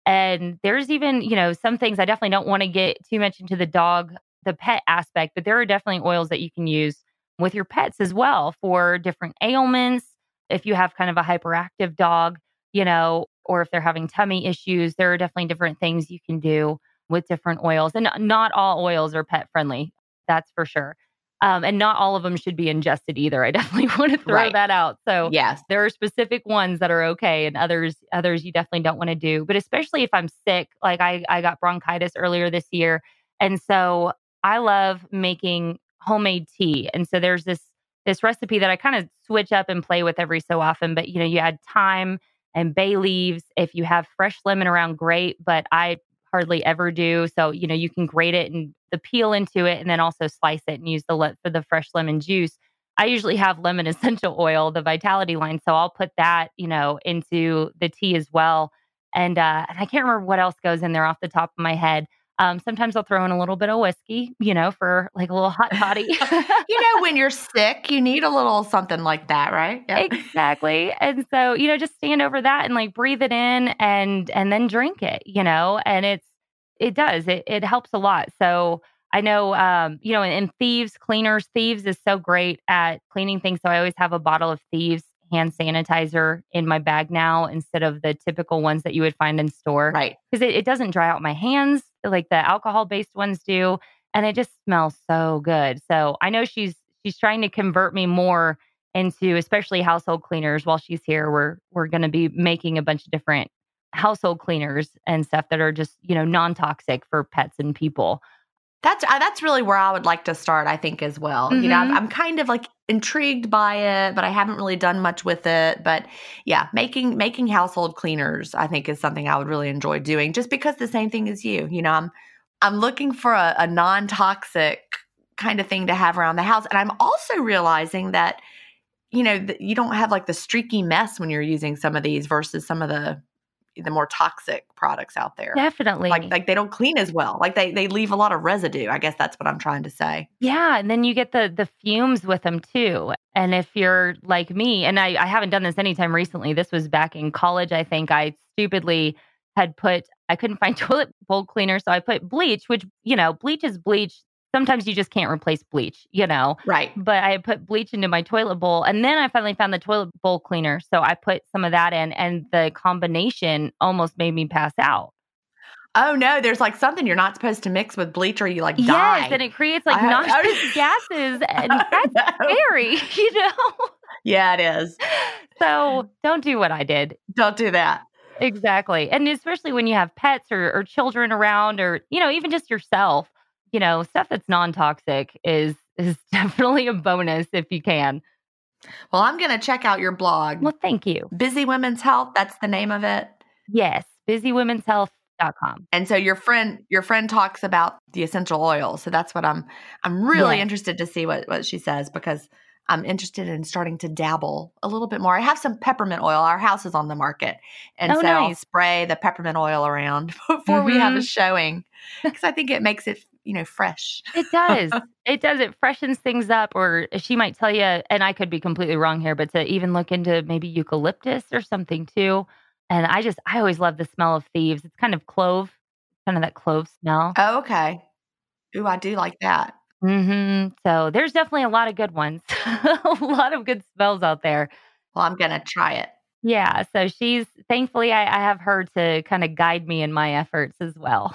And there's even, you know, some things I definitely don't want to get too much into the dog, the pet aspect, but there are definitely oils that you can use with your pets as well for different ailments. If you have kind of a hyperactive dog, you know, or if they're having tummy issues, there are definitely different things you can do with different oils. And not all oils are pet friendly. That's for sure. Um, and not all of them should be ingested either. I definitely want to throw Right. that out. So Yes. there are specific ones that are okay, and others others you definitely don't want to do. But especially if I'm sick, like I, I got bronchitis earlier this year. And so I love making homemade tea. And so there's this this recipe that I kind of switch up and play with every so often. But, you know, you add thyme and bay leaves. If you have fresh lemon around, great. But I hardly ever do. So, you know, you can grate it and the peel into it and then also slice it and use the le- for the fresh lemon juice. I usually have lemon essential oil, the Vitality line. So I'll put that, you know, into the tea as well. And, uh, and I can't remember what else goes in there off the top of my head. Um, sometimes I'll throw in a little bit of whiskey, you know, for like a little hot toddy. You know, when you're sick, you need a little something like that, right? Yeah. Exactly. And so, you know, just stand over that and like breathe it in and and then drink it, you know, and it's it does. It it helps a lot. So I know um, you know, in Thieves Cleaners, Thieves is so great at cleaning things. So I always have a bottle of Thieves hand sanitizer in my bag now instead of the typical ones that you would find in store. Right. Because it, it doesn't dry out my hands like the alcohol-based ones do. And it just smells so good. So I know she's she's trying to convert me more into especially household cleaners while she's here. We're we're going to be making a bunch of different household cleaners and stuff that are just, you know, non-toxic for pets and people. That's uh, that's really where I would like to start, I think, as well. You know, I'm, Mhm. I'm kind of like intrigued by it, but I haven't really done much with it. But yeah, making making household cleaners, I think, is something I would really enjoy doing. Just because the same thing as you, you know, I'm I'm looking for a, a non-toxic kind of thing to have around the house, and I'm also realizing that you know, the, you don't have like the streaky mess when you're using some of these versus some of the the more toxic products out there. Definitely. Like like they don't clean as well. Like they they leave a lot of residue. I guess that's what I'm trying to say. Yeah, and then you get the the fumes with them too. And if you're like me, and I, I haven't done this anytime recently, this was back in college, I think I stupidly had put, I couldn't find toilet bowl cleaner, so I put bleach, which, you know, bleach is bleach. Sometimes you just can't replace bleach, you know? Right. But I had put bleach into my toilet bowl, and then I finally found the toilet bowl cleaner. So I put some of that in, and the combination almost made me pass out. Oh, no. There's like something you're not supposed to mix with bleach or you like Yes, die. and it creates like I- noxious I- gases, and Oh, that's no. scary, you know? Yeah, it is. So don't do what I did. Don't do that. Exactly. And especially when you have pets or, or children around, or, you know, even just yourself, you know, stuff that's non-toxic is is definitely a bonus if you can. Well, I'm going to check out your blog. Well, thank you. Busy Women's Health, that's the name of it. Yes, busy women's health dot com. And so your friend your friend talks about the essential oil. So that's what I'm I'm really Yes. interested to see what what she says, because I'm interested in starting to dabble a little bit more. I have some peppermint oil. Our house is on the market. And Oh, so I'll nice. spray the peppermint oil around before we have a Mhm. showing, because I think it makes it, you know, fresh. It does. It does. It freshens things up. Or she might tell you, and I could be completely wrong here, but to even look into maybe eucalyptus or something too. And I just, I always love the smell of thieves. It's kind of clove, kind of that clove smell. Oh, okay. Ooh, I do like that. hmm So there's definitely a lot of good ones, a lot of good smells out there. Well, I'm going to try it. Yeah. So she's, thankfully, I, I have her to kind of guide me in my efforts as well.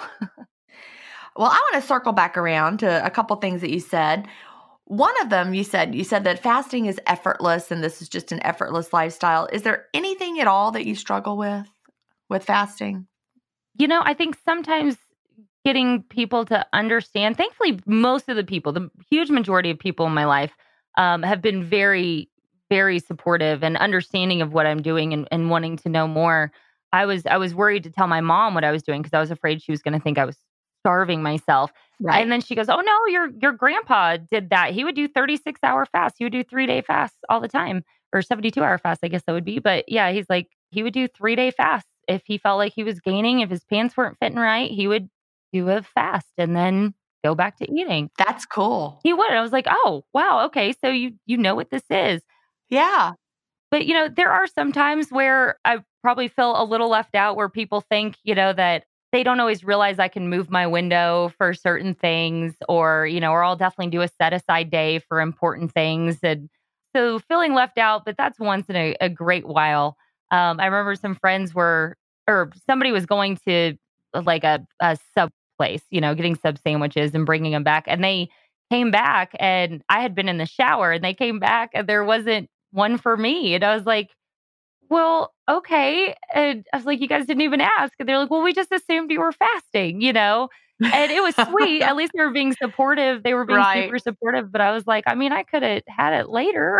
Well, I want to circle back around to a couple things that you said. One of them, you said, you said that fasting is effortless and this is just an effortless lifestyle. Is there anything at all that you struggle with, with fasting? You know, I think sometimes getting people to understand, thankfully, most of the people, the huge majority of people in my life um, have been very, very supportive and understanding of what I'm doing and, and wanting to know more. I was, I was worried to tell my mom what I was doing because I was afraid she was going to think I was starving myself. Right. And then she goes, "Oh no, your your grandpa did that. He would do thirty-six hour fasts. He would do three day fasts all the time, or seventy-two hour fasts, I guess that would be. But yeah, he's like, he would do three day fasts. If he felt like he was gaining, if his pants weren't fitting right, he would do a fast and then go back to eating. That's cool. He would. I was like, oh, wow. Okay. So you, you know what this is. Yeah. But, you know, there are some times where I probably feel a little left out, where people think, you know, that they don't always realize I can move my window for certain things, or, you know, or I'll definitely do a set aside day for important things. And so feeling left out, but that's once in a, a great while. Um, I remember some friends were, or somebody was going to like a, a sub place, you know, getting sub sandwiches and bringing them back. And they came back and I had been in the shower and they came back and there wasn't one for me. And I was like, well, okay. And I was like, you guys didn't even ask. And they're like, well, we just assumed you were fasting, you know? And it was sweet. At least they were being supportive. They were being Right. super supportive. But I was like, I mean, I could have had it later.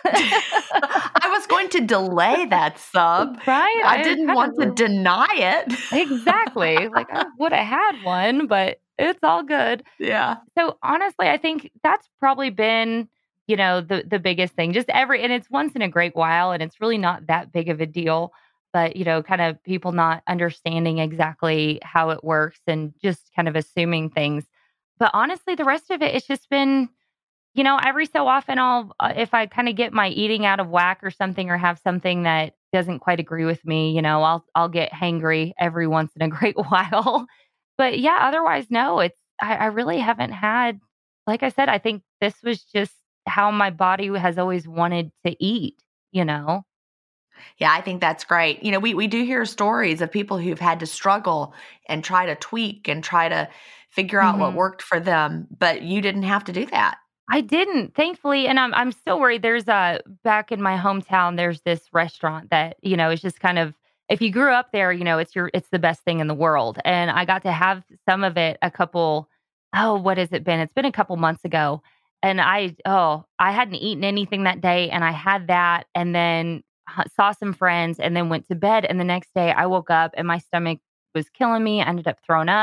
I was going to delay that sub. Right? I didn't kind want to of- deny it. Exactly. Like I would have had one, but it's all good. Yeah. So honestly, I think that's probably been, you know, the the biggest thing. Just every, and it's once in a great while, and it's really not that big of a deal. But, you know, kind of people not understanding exactly how it works and just kind of assuming things. But honestly, the rest of it, it's just been, you know, every so often I'll, uh, if I kind of get my eating out of whack or something, or have something that doesn't quite agree with me, you know, I'll, I'll get hangry every once in a great while. But yeah, otherwise, no, it's, I, I really haven't had, like I said, I think this was just how my body has always wanted to eat, you know? Yeah, I think that's great. You know, we, we do hear stories of people who've had to struggle and try to tweak and try to figure out what Mhm. worked for them, but you didn't have to do that. I didn't, thankfully, and I'm I'm still worried. There's a back in my hometown. There's this restaurant that, you know, is just kind of, if you grew up there, you know, it's your it's the best thing in the world. And I got to have some of it a couple. Oh, what has it been? It's been a couple months ago, and I oh I hadn't eaten anything that day, and I had that, and then h- saw some friends, and then went to bed. And the next day, I woke up and my stomach was killing me. I ended up throwing up.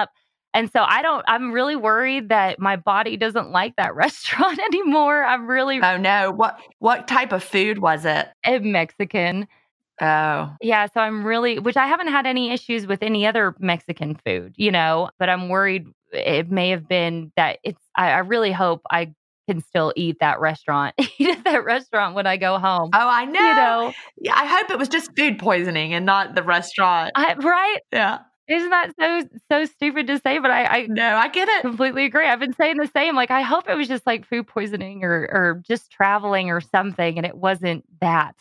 And so I don't, I'm really worried that my body doesn't like that restaurant anymore. I'm really Oh no. What what type of food was it? a Mexican. Oh. Yeah. So I'm really, which I haven't had any issues with any other Mexican food, you know, but I'm worried it may have been that it's, I, I really hope I can still eat that restaurant, eat at that restaurant when I go home. Oh, I know. You know, Yeah, I hope it was just food poisoning and not the restaurant. I, right? Yeah. Isn't that so so stupid to say? But I, I No, I get it. completely agree. I've been saying the same. Like, I hope it was just like food poisoning or or just traveling or something, and it wasn't that.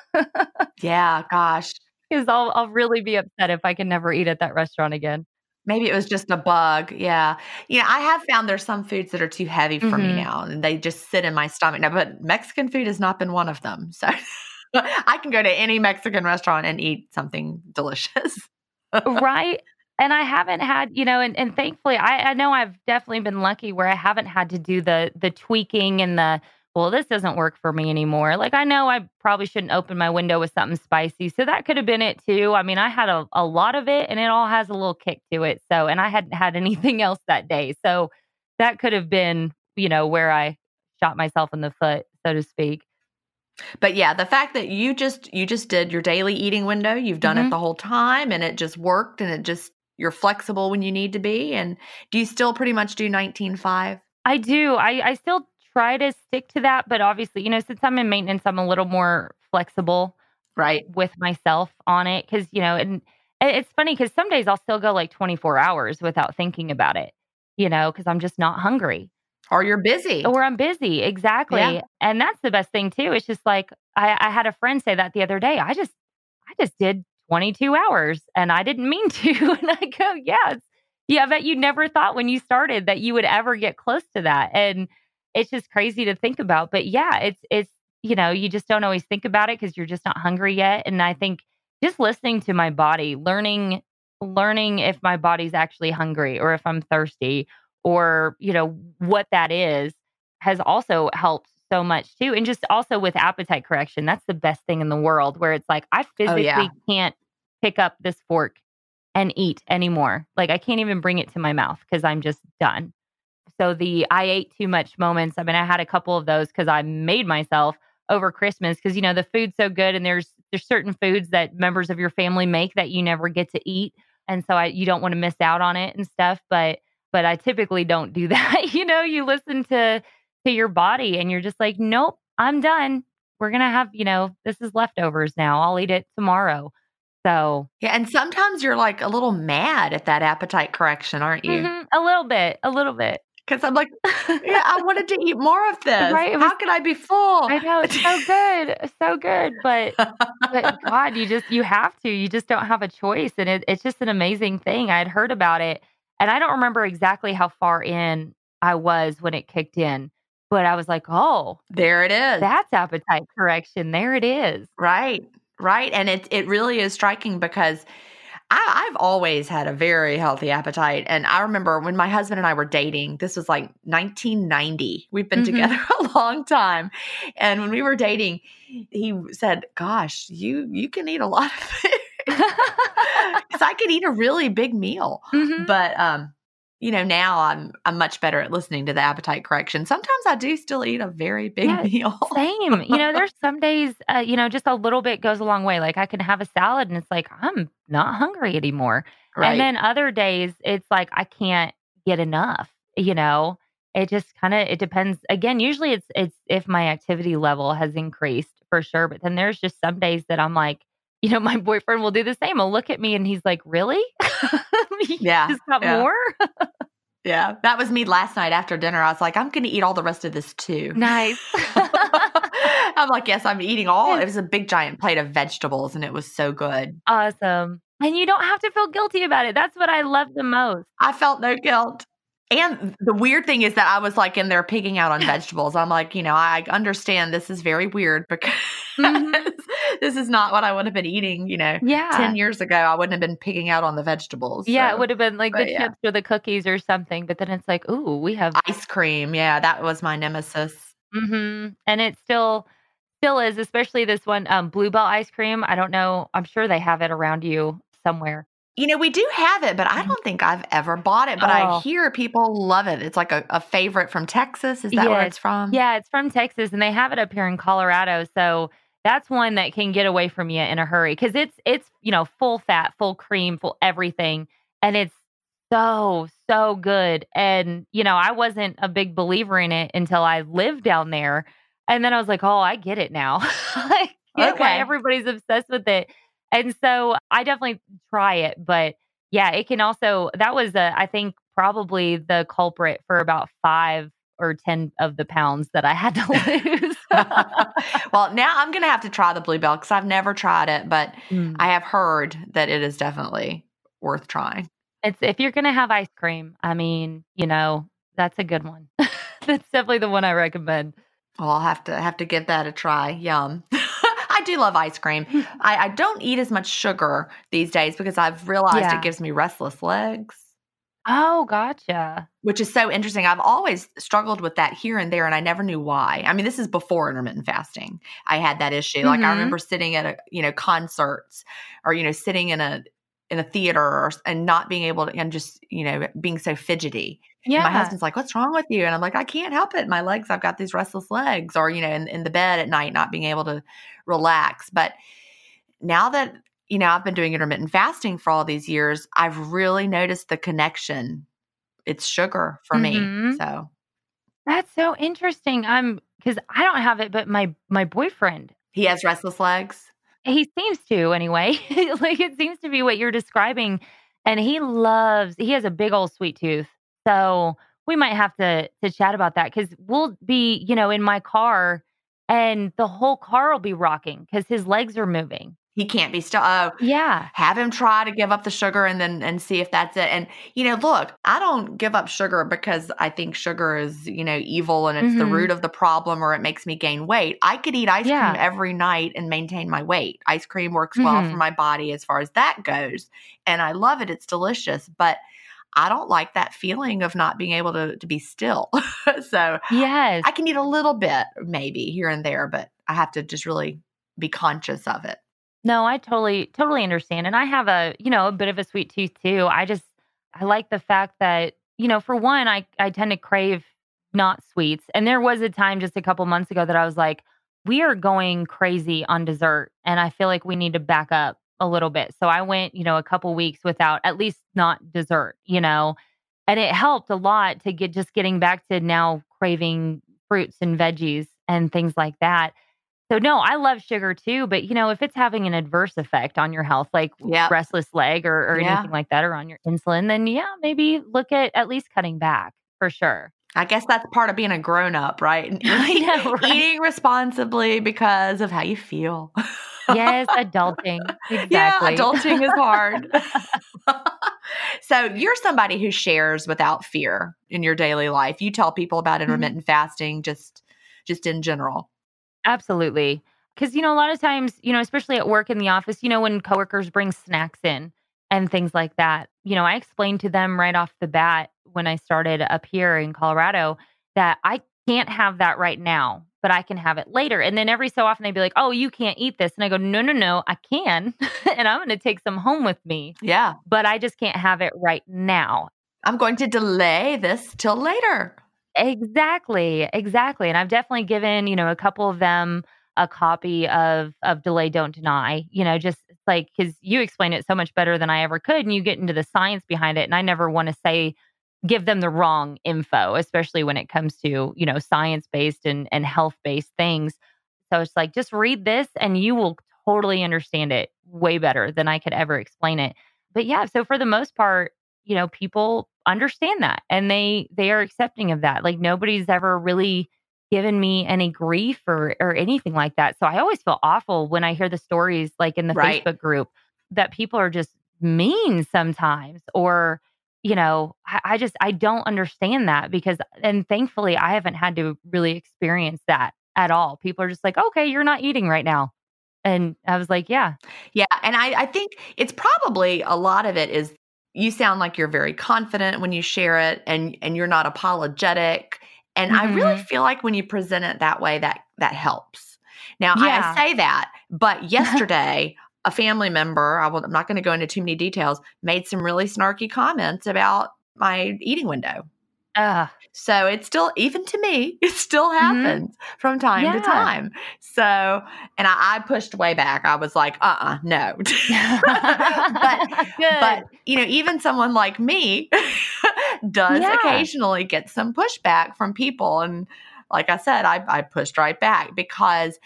Yeah, gosh. Because I'll I'll really be upset if I can never eat at that restaurant again. Maybe it was just a bug. Yeah. You know, I have found there's some foods that are too heavy for me Mhm. now and they just sit in my stomach now, but Mexican food has not been one of them. So I can go to any Mexican restaurant and eat something delicious. Right? And I haven't had, you know, and, and thankfully I, I know I've definitely been lucky where I haven't had to do the the tweaking and the, well, this doesn't work for me anymore. Like, I know I probably shouldn't open my window with something spicy. So that could have been it too. I mean, I had a, a lot of it and it all has a little kick to it. So, and I hadn't had anything else that day. So that could have been, you know, where I shot myself in the foot, so to speak. But yeah, the fact that you just you just did your daily eating window, you've done it Mhm. the whole time and it just worked and it just you're flexible when you need to be. And do you still pretty much do nineteen five? I do. I, I still try to stick to that. But obviously, you know, since I'm in maintenance, I'm a little more flexible Right. with myself on it. Cause, you know, and and it's funny because some days I'll still go like twenty-four hours without thinking about it, you know, because I'm just not hungry Or you're busy. or I'm busy. Exactly. Yeah. And that's the best thing too. It's just like I, I had a friend say that the other day. I just I just did twenty-two hours and I didn't mean to. And I go, yeah, it's, yeah, I bet you never thought when you started that you would ever get close to that. And it's just crazy to think about. But yeah, it's, it's, you know, you just don't always think about it because you're just not hungry yet. And I think just listening to my body, learning, learning if my body's actually hungry or if I'm thirsty or, you know, what that is has also helped so much too. And just also with appetite correction, that's the best thing in the world where it's like, I physically yeah. can't pick up this fork and eat anymore. Like, I can't even bring it to my mouth because I'm just done. So the I ate too much moments, I mean, I had a couple of those because I made myself over Christmas because, you know, the food's so good and there's there's certain foods that members of your family make that you never get to eat. And so I, you don't want to miss out on it and stuff. But but I typically don't do that. You know, you listen to to your body and you're just like, nope, I'm done. We're going to have, you know, this is leftovers now. I'll eat it tomorrow. So Yeah, and sometimes you're like a little mad at that appetite correction, aren't you? mhm, a little bit, a little bit. Because I'm like, yeah, I wanted to eat more of this. Right, it was- How could I be full? I know it's so good, it's so good, but but God, you just you have to. You just don't have a choice, and it, it's just an amazing thing. I had heard about it, and I don't remember exactly how far in I was when it kicked in, but I was like, oh, There it is. that's appetite correction. There it is. Right, right. And it it really is striking because I, I've always had a very healthy appetite. And I remember when my husband and I were dating, this was like nineteen ninety. We've been Mhm. together a long time. And when we were dating, he said, gosh, you you can eat a lot of food. Because I could eat a really big meal. Mhm. But um, you know, now I'm I'm much better at listening to the appetite correction. Sometimes I do still eat a very big Yeah, meal. Same. You know, there's some days, uh, you know, just a little bit goes a long way. Like, I can have a salad and it's like, I'm not hungry anymore. Right. And then other days, it's like, I can't get enough, you know? It just kind of, it depends. Again, usually it's, it's if my activity level has increased for sure. But then there's just some days that I'm like, you know, my boyfriend will do the same. He'll look at me and he's like, really? You Yeah, just got yeah. more? Yeah, that was me last night after dinner. I was like, I'm going to eat all the rest of this too. Nice. I'm like, yes, I'm eating all. It was a big giant plate of vegetables and it was so good. Awesome. And you don't have to feel guilty about it. That's what I love the most. I felt no guilt. And the weird thing is that I was like in there pigging out on vegetables. I'm like, you know, I understand this is very weird because Mhm. this is not what I would have been eating, you know. Yeah. ten years ago, I wouldn't have been pigging out on the vegetables. Yeah, so. it would have been like but the yeah. chips or the cookies or something. But then it's like, ooh, we have, Ice cream. Yeah, that was my nemesis. hmm and it still still is, especially this one, um, Bluebell ice cream. I don't know. I'm sure they have it around you somewhere. You know, we do have it, but I don't think I've ever bought it. But I Oh. hear people love it. It's like a, a favorite from Texas. Is that where Yes. it's from? Yeah, it's from Texas, and they have it up here in Colorado. So that's one that can get away from you in a hurry because it's it's you know full fat, full cream, full everything, and it's so so good. And you know, I wasn't a big believer in it until I lived down there, and then I was like, oh, I get it now. I get why Okay. everybody's obsessed with it. And so I definitely try it, but yeah, it can also, that was, uh, I think, probably the culprit for about five or ten of the pounds that I had to lose. Well, now I'm going to have to try the Bluebell because I've never tried it, but Mm. I have heard that it is definitely worth trying. It's if you're going to have ice cream, I mean, you know, that's a good one. That's definitely the one I recommend. Well, I'll have to have to give that a try. Yum. I do love ice cream. I, I don't eat as much sugar these days because I've realized Yeah. it gives me restless legs, Oh, gotcha. which is so interesting. I've always struggled with that here and there, and I never knew why. I mean, this is before intermittent fasting. I had that issue. Like I Mhm. remember sitting at a, you know, concerts or, you know, sitting in a in a theater or, and not being able to, and just, you know, being so fidgety. And my Yeah. husband's like, what's wrong with you? And I'm like, I can't help it. My legs, I've got these restless legs, or, you know, in, in the bed at night, not being able to relax. But now that, you know, I've been doing intermittent fasting for all these years, I've really noticed the connection. It's sugar for me. Mhm. So That's so interesting. I'm because I don't have it, but my my boyfriend, he has restless legs. he seems to anyway. Like it seems to be what you're describing. And he loves, he has a big old sweet tooth. So we might have to to chat about that because we'll be, you know, in my car and the whole car will be rocking because his legs are moving. He can't be still. Oh, Yeah. have him try to give up the sugar and then and see if that's it. And you know, look, I don't give up sugar because I think sugar is, you know, evil and it's the Mhm. root of the problem or it makes me gain weight. I could eat ice Yeah. cream every night and maintain my weight. Ice cream works well for Mhm. my body as far as that goes. And I love it. It's delicious, but I don't like that feeling of not being able to to be still. So Yes. I can eat a little bit maybe here and there, but I have to just really be conscious of it. No, I totally, totally understand. And I have a, you know, a bit of a sweet tooth too. I just, I like the fact that, you know, for one, I, I tend to crave not sweets. And there was a time just a couple months ago that I was like, we are going crazy on dessert. And I feel like we need to back up a little bit. So I went, you know, a couple weeks without at least not dessert, you know, and it helped a lot to get just getting back to now craving fruits and veggies and things like that. So no, I love sugar too, but you know, if it's having an adverse effect on your health, like Yep. restless leg or, or Yeah. anything like that, or on your insulin, then yeah, maybe look at at least cutting back for sure. I guess that's part of being a grown up, right? And I eating, know, right? eating responsibly because of how you feel. Yes, adulting. Exactly. Yeah, adulting is hard. So you're somebody who shares without fear in your daily life. You tell people about Mhm. intermittent fasting just just in general. Absolutely. Because, you know, a lot of times, you know, especially at work in the office, you know, when coworkers bring snacks in and things like that, you know, I explained to them right off the bat when I started up here in Colorado that I can't have that right now, but I can have it later. And then every so often they'd be like, oh, you can't eat this. And I go, no, no, no, I can. And I'm going to take some home with me, Yeah. but I just can't have it right now. I'm going to delay this till later. Exactly, exactly. And I've definitely given, you know, a couple of them a copy of of Delay Don't Deny, you know, just like because you explain it so much better than I ever could, and you get into the science behind it. And I never want to say give them the wrong info, especially when it comes to, you know, science based and and health based things. So it's like just read this and you will totally understand it way better than I could ever explain it. But yeah, so for the most part, you know, people understand that and they they are accepting of that. Like nobody's ever really given me any grief or or anything like that. So I always feel awful when I hear the stories like in the Right. Facebook group that people are just mean sometimes or you know, I, I just I don't understand that because and thankfully I haven't had to really experience that at all. People are just like, okay, you're not eating right now. And I was like, yeah. Yeah. And I, I think it's probably a lot of it is you sound like you're very confident when you share it and, and you're not apologetic. And I really Mhm. feel like when you present it that way, that that helps. Now, Yeah. I say that, but yesterday a family member, I will, I'm not going to go into too many details, made some really snarky comments about my eating window. Uh, so it's still, even to me, it still happens mm-hmm. from time yeah. to time. So, and I, I pushed way back. I was like, uh-uh, no. but, but, you know, even someone like me does yeah. occasionally get some pushback from people. And like I said, I, I pushed right back because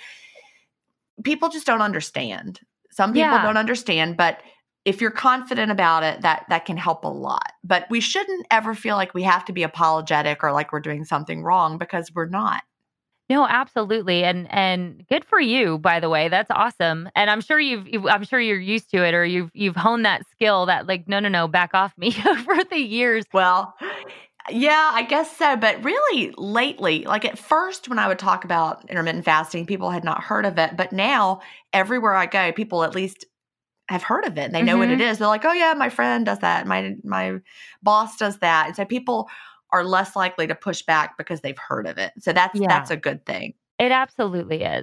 people just don't understand. Some people yeah. don't understand, but if you're confident about it, that that can help a lot. But we shouldn't ever feel like we have to be apologetic or like we're doing something wrong, because we're not. No, absolutely. And and good for you, by the way. That's awesome. And I'm sure you've, you've I'm sure you're used to it, or you've you've honed that skill that like, no, no, no, back off me over the years. Well, yeah, I guess so. But really lately, like at first when I would talk about intermittent fasting, people had not heard of it. But now everywhere I go, people at least have heard of it and they know mm-hmm. what it is. They're like, oh yeah, my friend does that. My, my boss does that. And so people are less likely to push back because they've heard of it. So that's, yeah. that's a good thing. It absolutely is.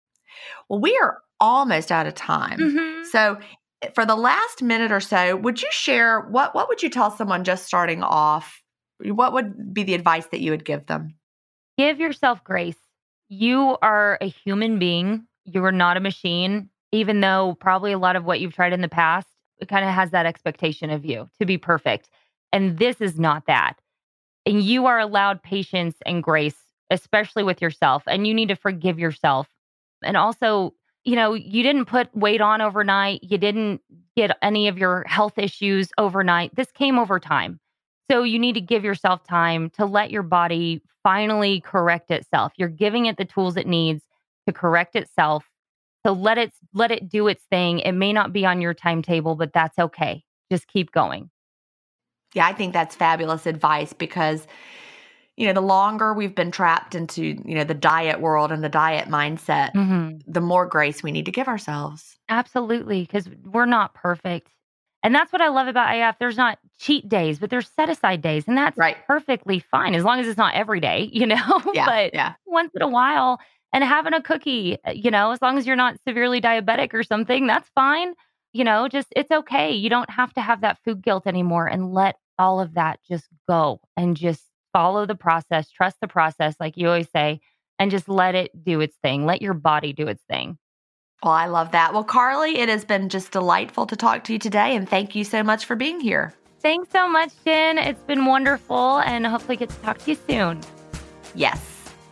Well, we are almost out of time. Mm-hmm. So for the last minute or so, would you share, what, what would you tell someone just starting off? What would be the advice that you would give them? Give yourself grace. You are a human being. You are not a machine. Even though probably a lot of what you've tried in the past, it kind of has that expectation of you to be perfect. And this is not that. And you are allowed patience and grace, especially with yourself. And you need to forgive yourself. And also, you know, you didn't put weight on overnight. You didn't get any of your health issues overnight. This came over time. So you need to give yourself time to let your body finally correct itself. You're giving it the tools it needs to correct itself. So let it let it do its thing. It may not be on your timetable, but that's okay. Just keep going. Yeah, I think that's fabulous advice because, you know, the longer we've been trapped into, you know, the diet world and the diet mindset, mm-hmm. the more grace we need to give ourselves. Absolutely, because we're not perfect. And that's what I love about A F. There's not cheat days, but there's set-aside days. And that's right. perfectly fine, as long as it's not every day, you know? Yeah, but yeah. once in a while. And having a cookie, you know, as long as you're not severely diabetic or something, that's fine. You know, just it's okay. You don't have to have that food guilt anymore, and let all of that just go and just follow the process, trust the process, like you always say, and just let it do its thing. Let your body do its thing. Well, I love that. Well, Carly, it has been just delightful to talk to you today, and thank you so much for being here. Thanks so much, Jen. It's been wonderful, and hopefully get to talk to you soon. Yes.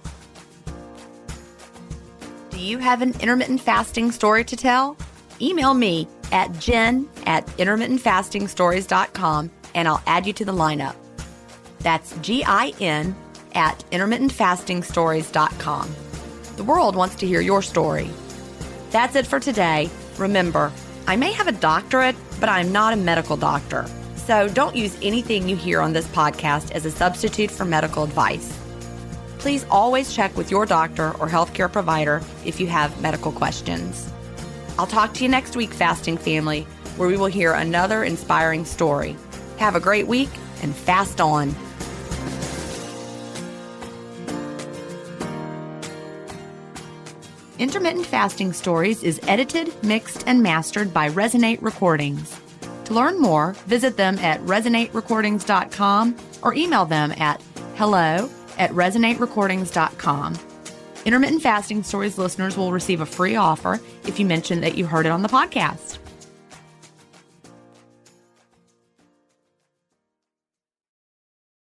Do you have an intermittent fasting story to tell? Email me at jen at intermittent fasting stories dot com and I'll add you to the lineup. That's G I N at intermittent fasting stories dot com. The world wants to hear your story. That's it for today. Remember, I may have a doctorate, but I'm not a medical doctor. So don't use anything you hear on this podcast as a substitute for medical advice. Please always check with your doctor or healthcare provider if you have medical questions. I'll talk to you next week, Fasting Family, where we will hear another inspiring story. Have a great week and fast on. Intermittent Fasting Stories is edited, mixed, and mastered by Resonate Recordings. To learn more, visit them at resonate recordings dot com or email them at hello at resonate recordings dot com. Intermittent Fasting Stories listeners will receive a free offer if you mention that you heard it on the podcast.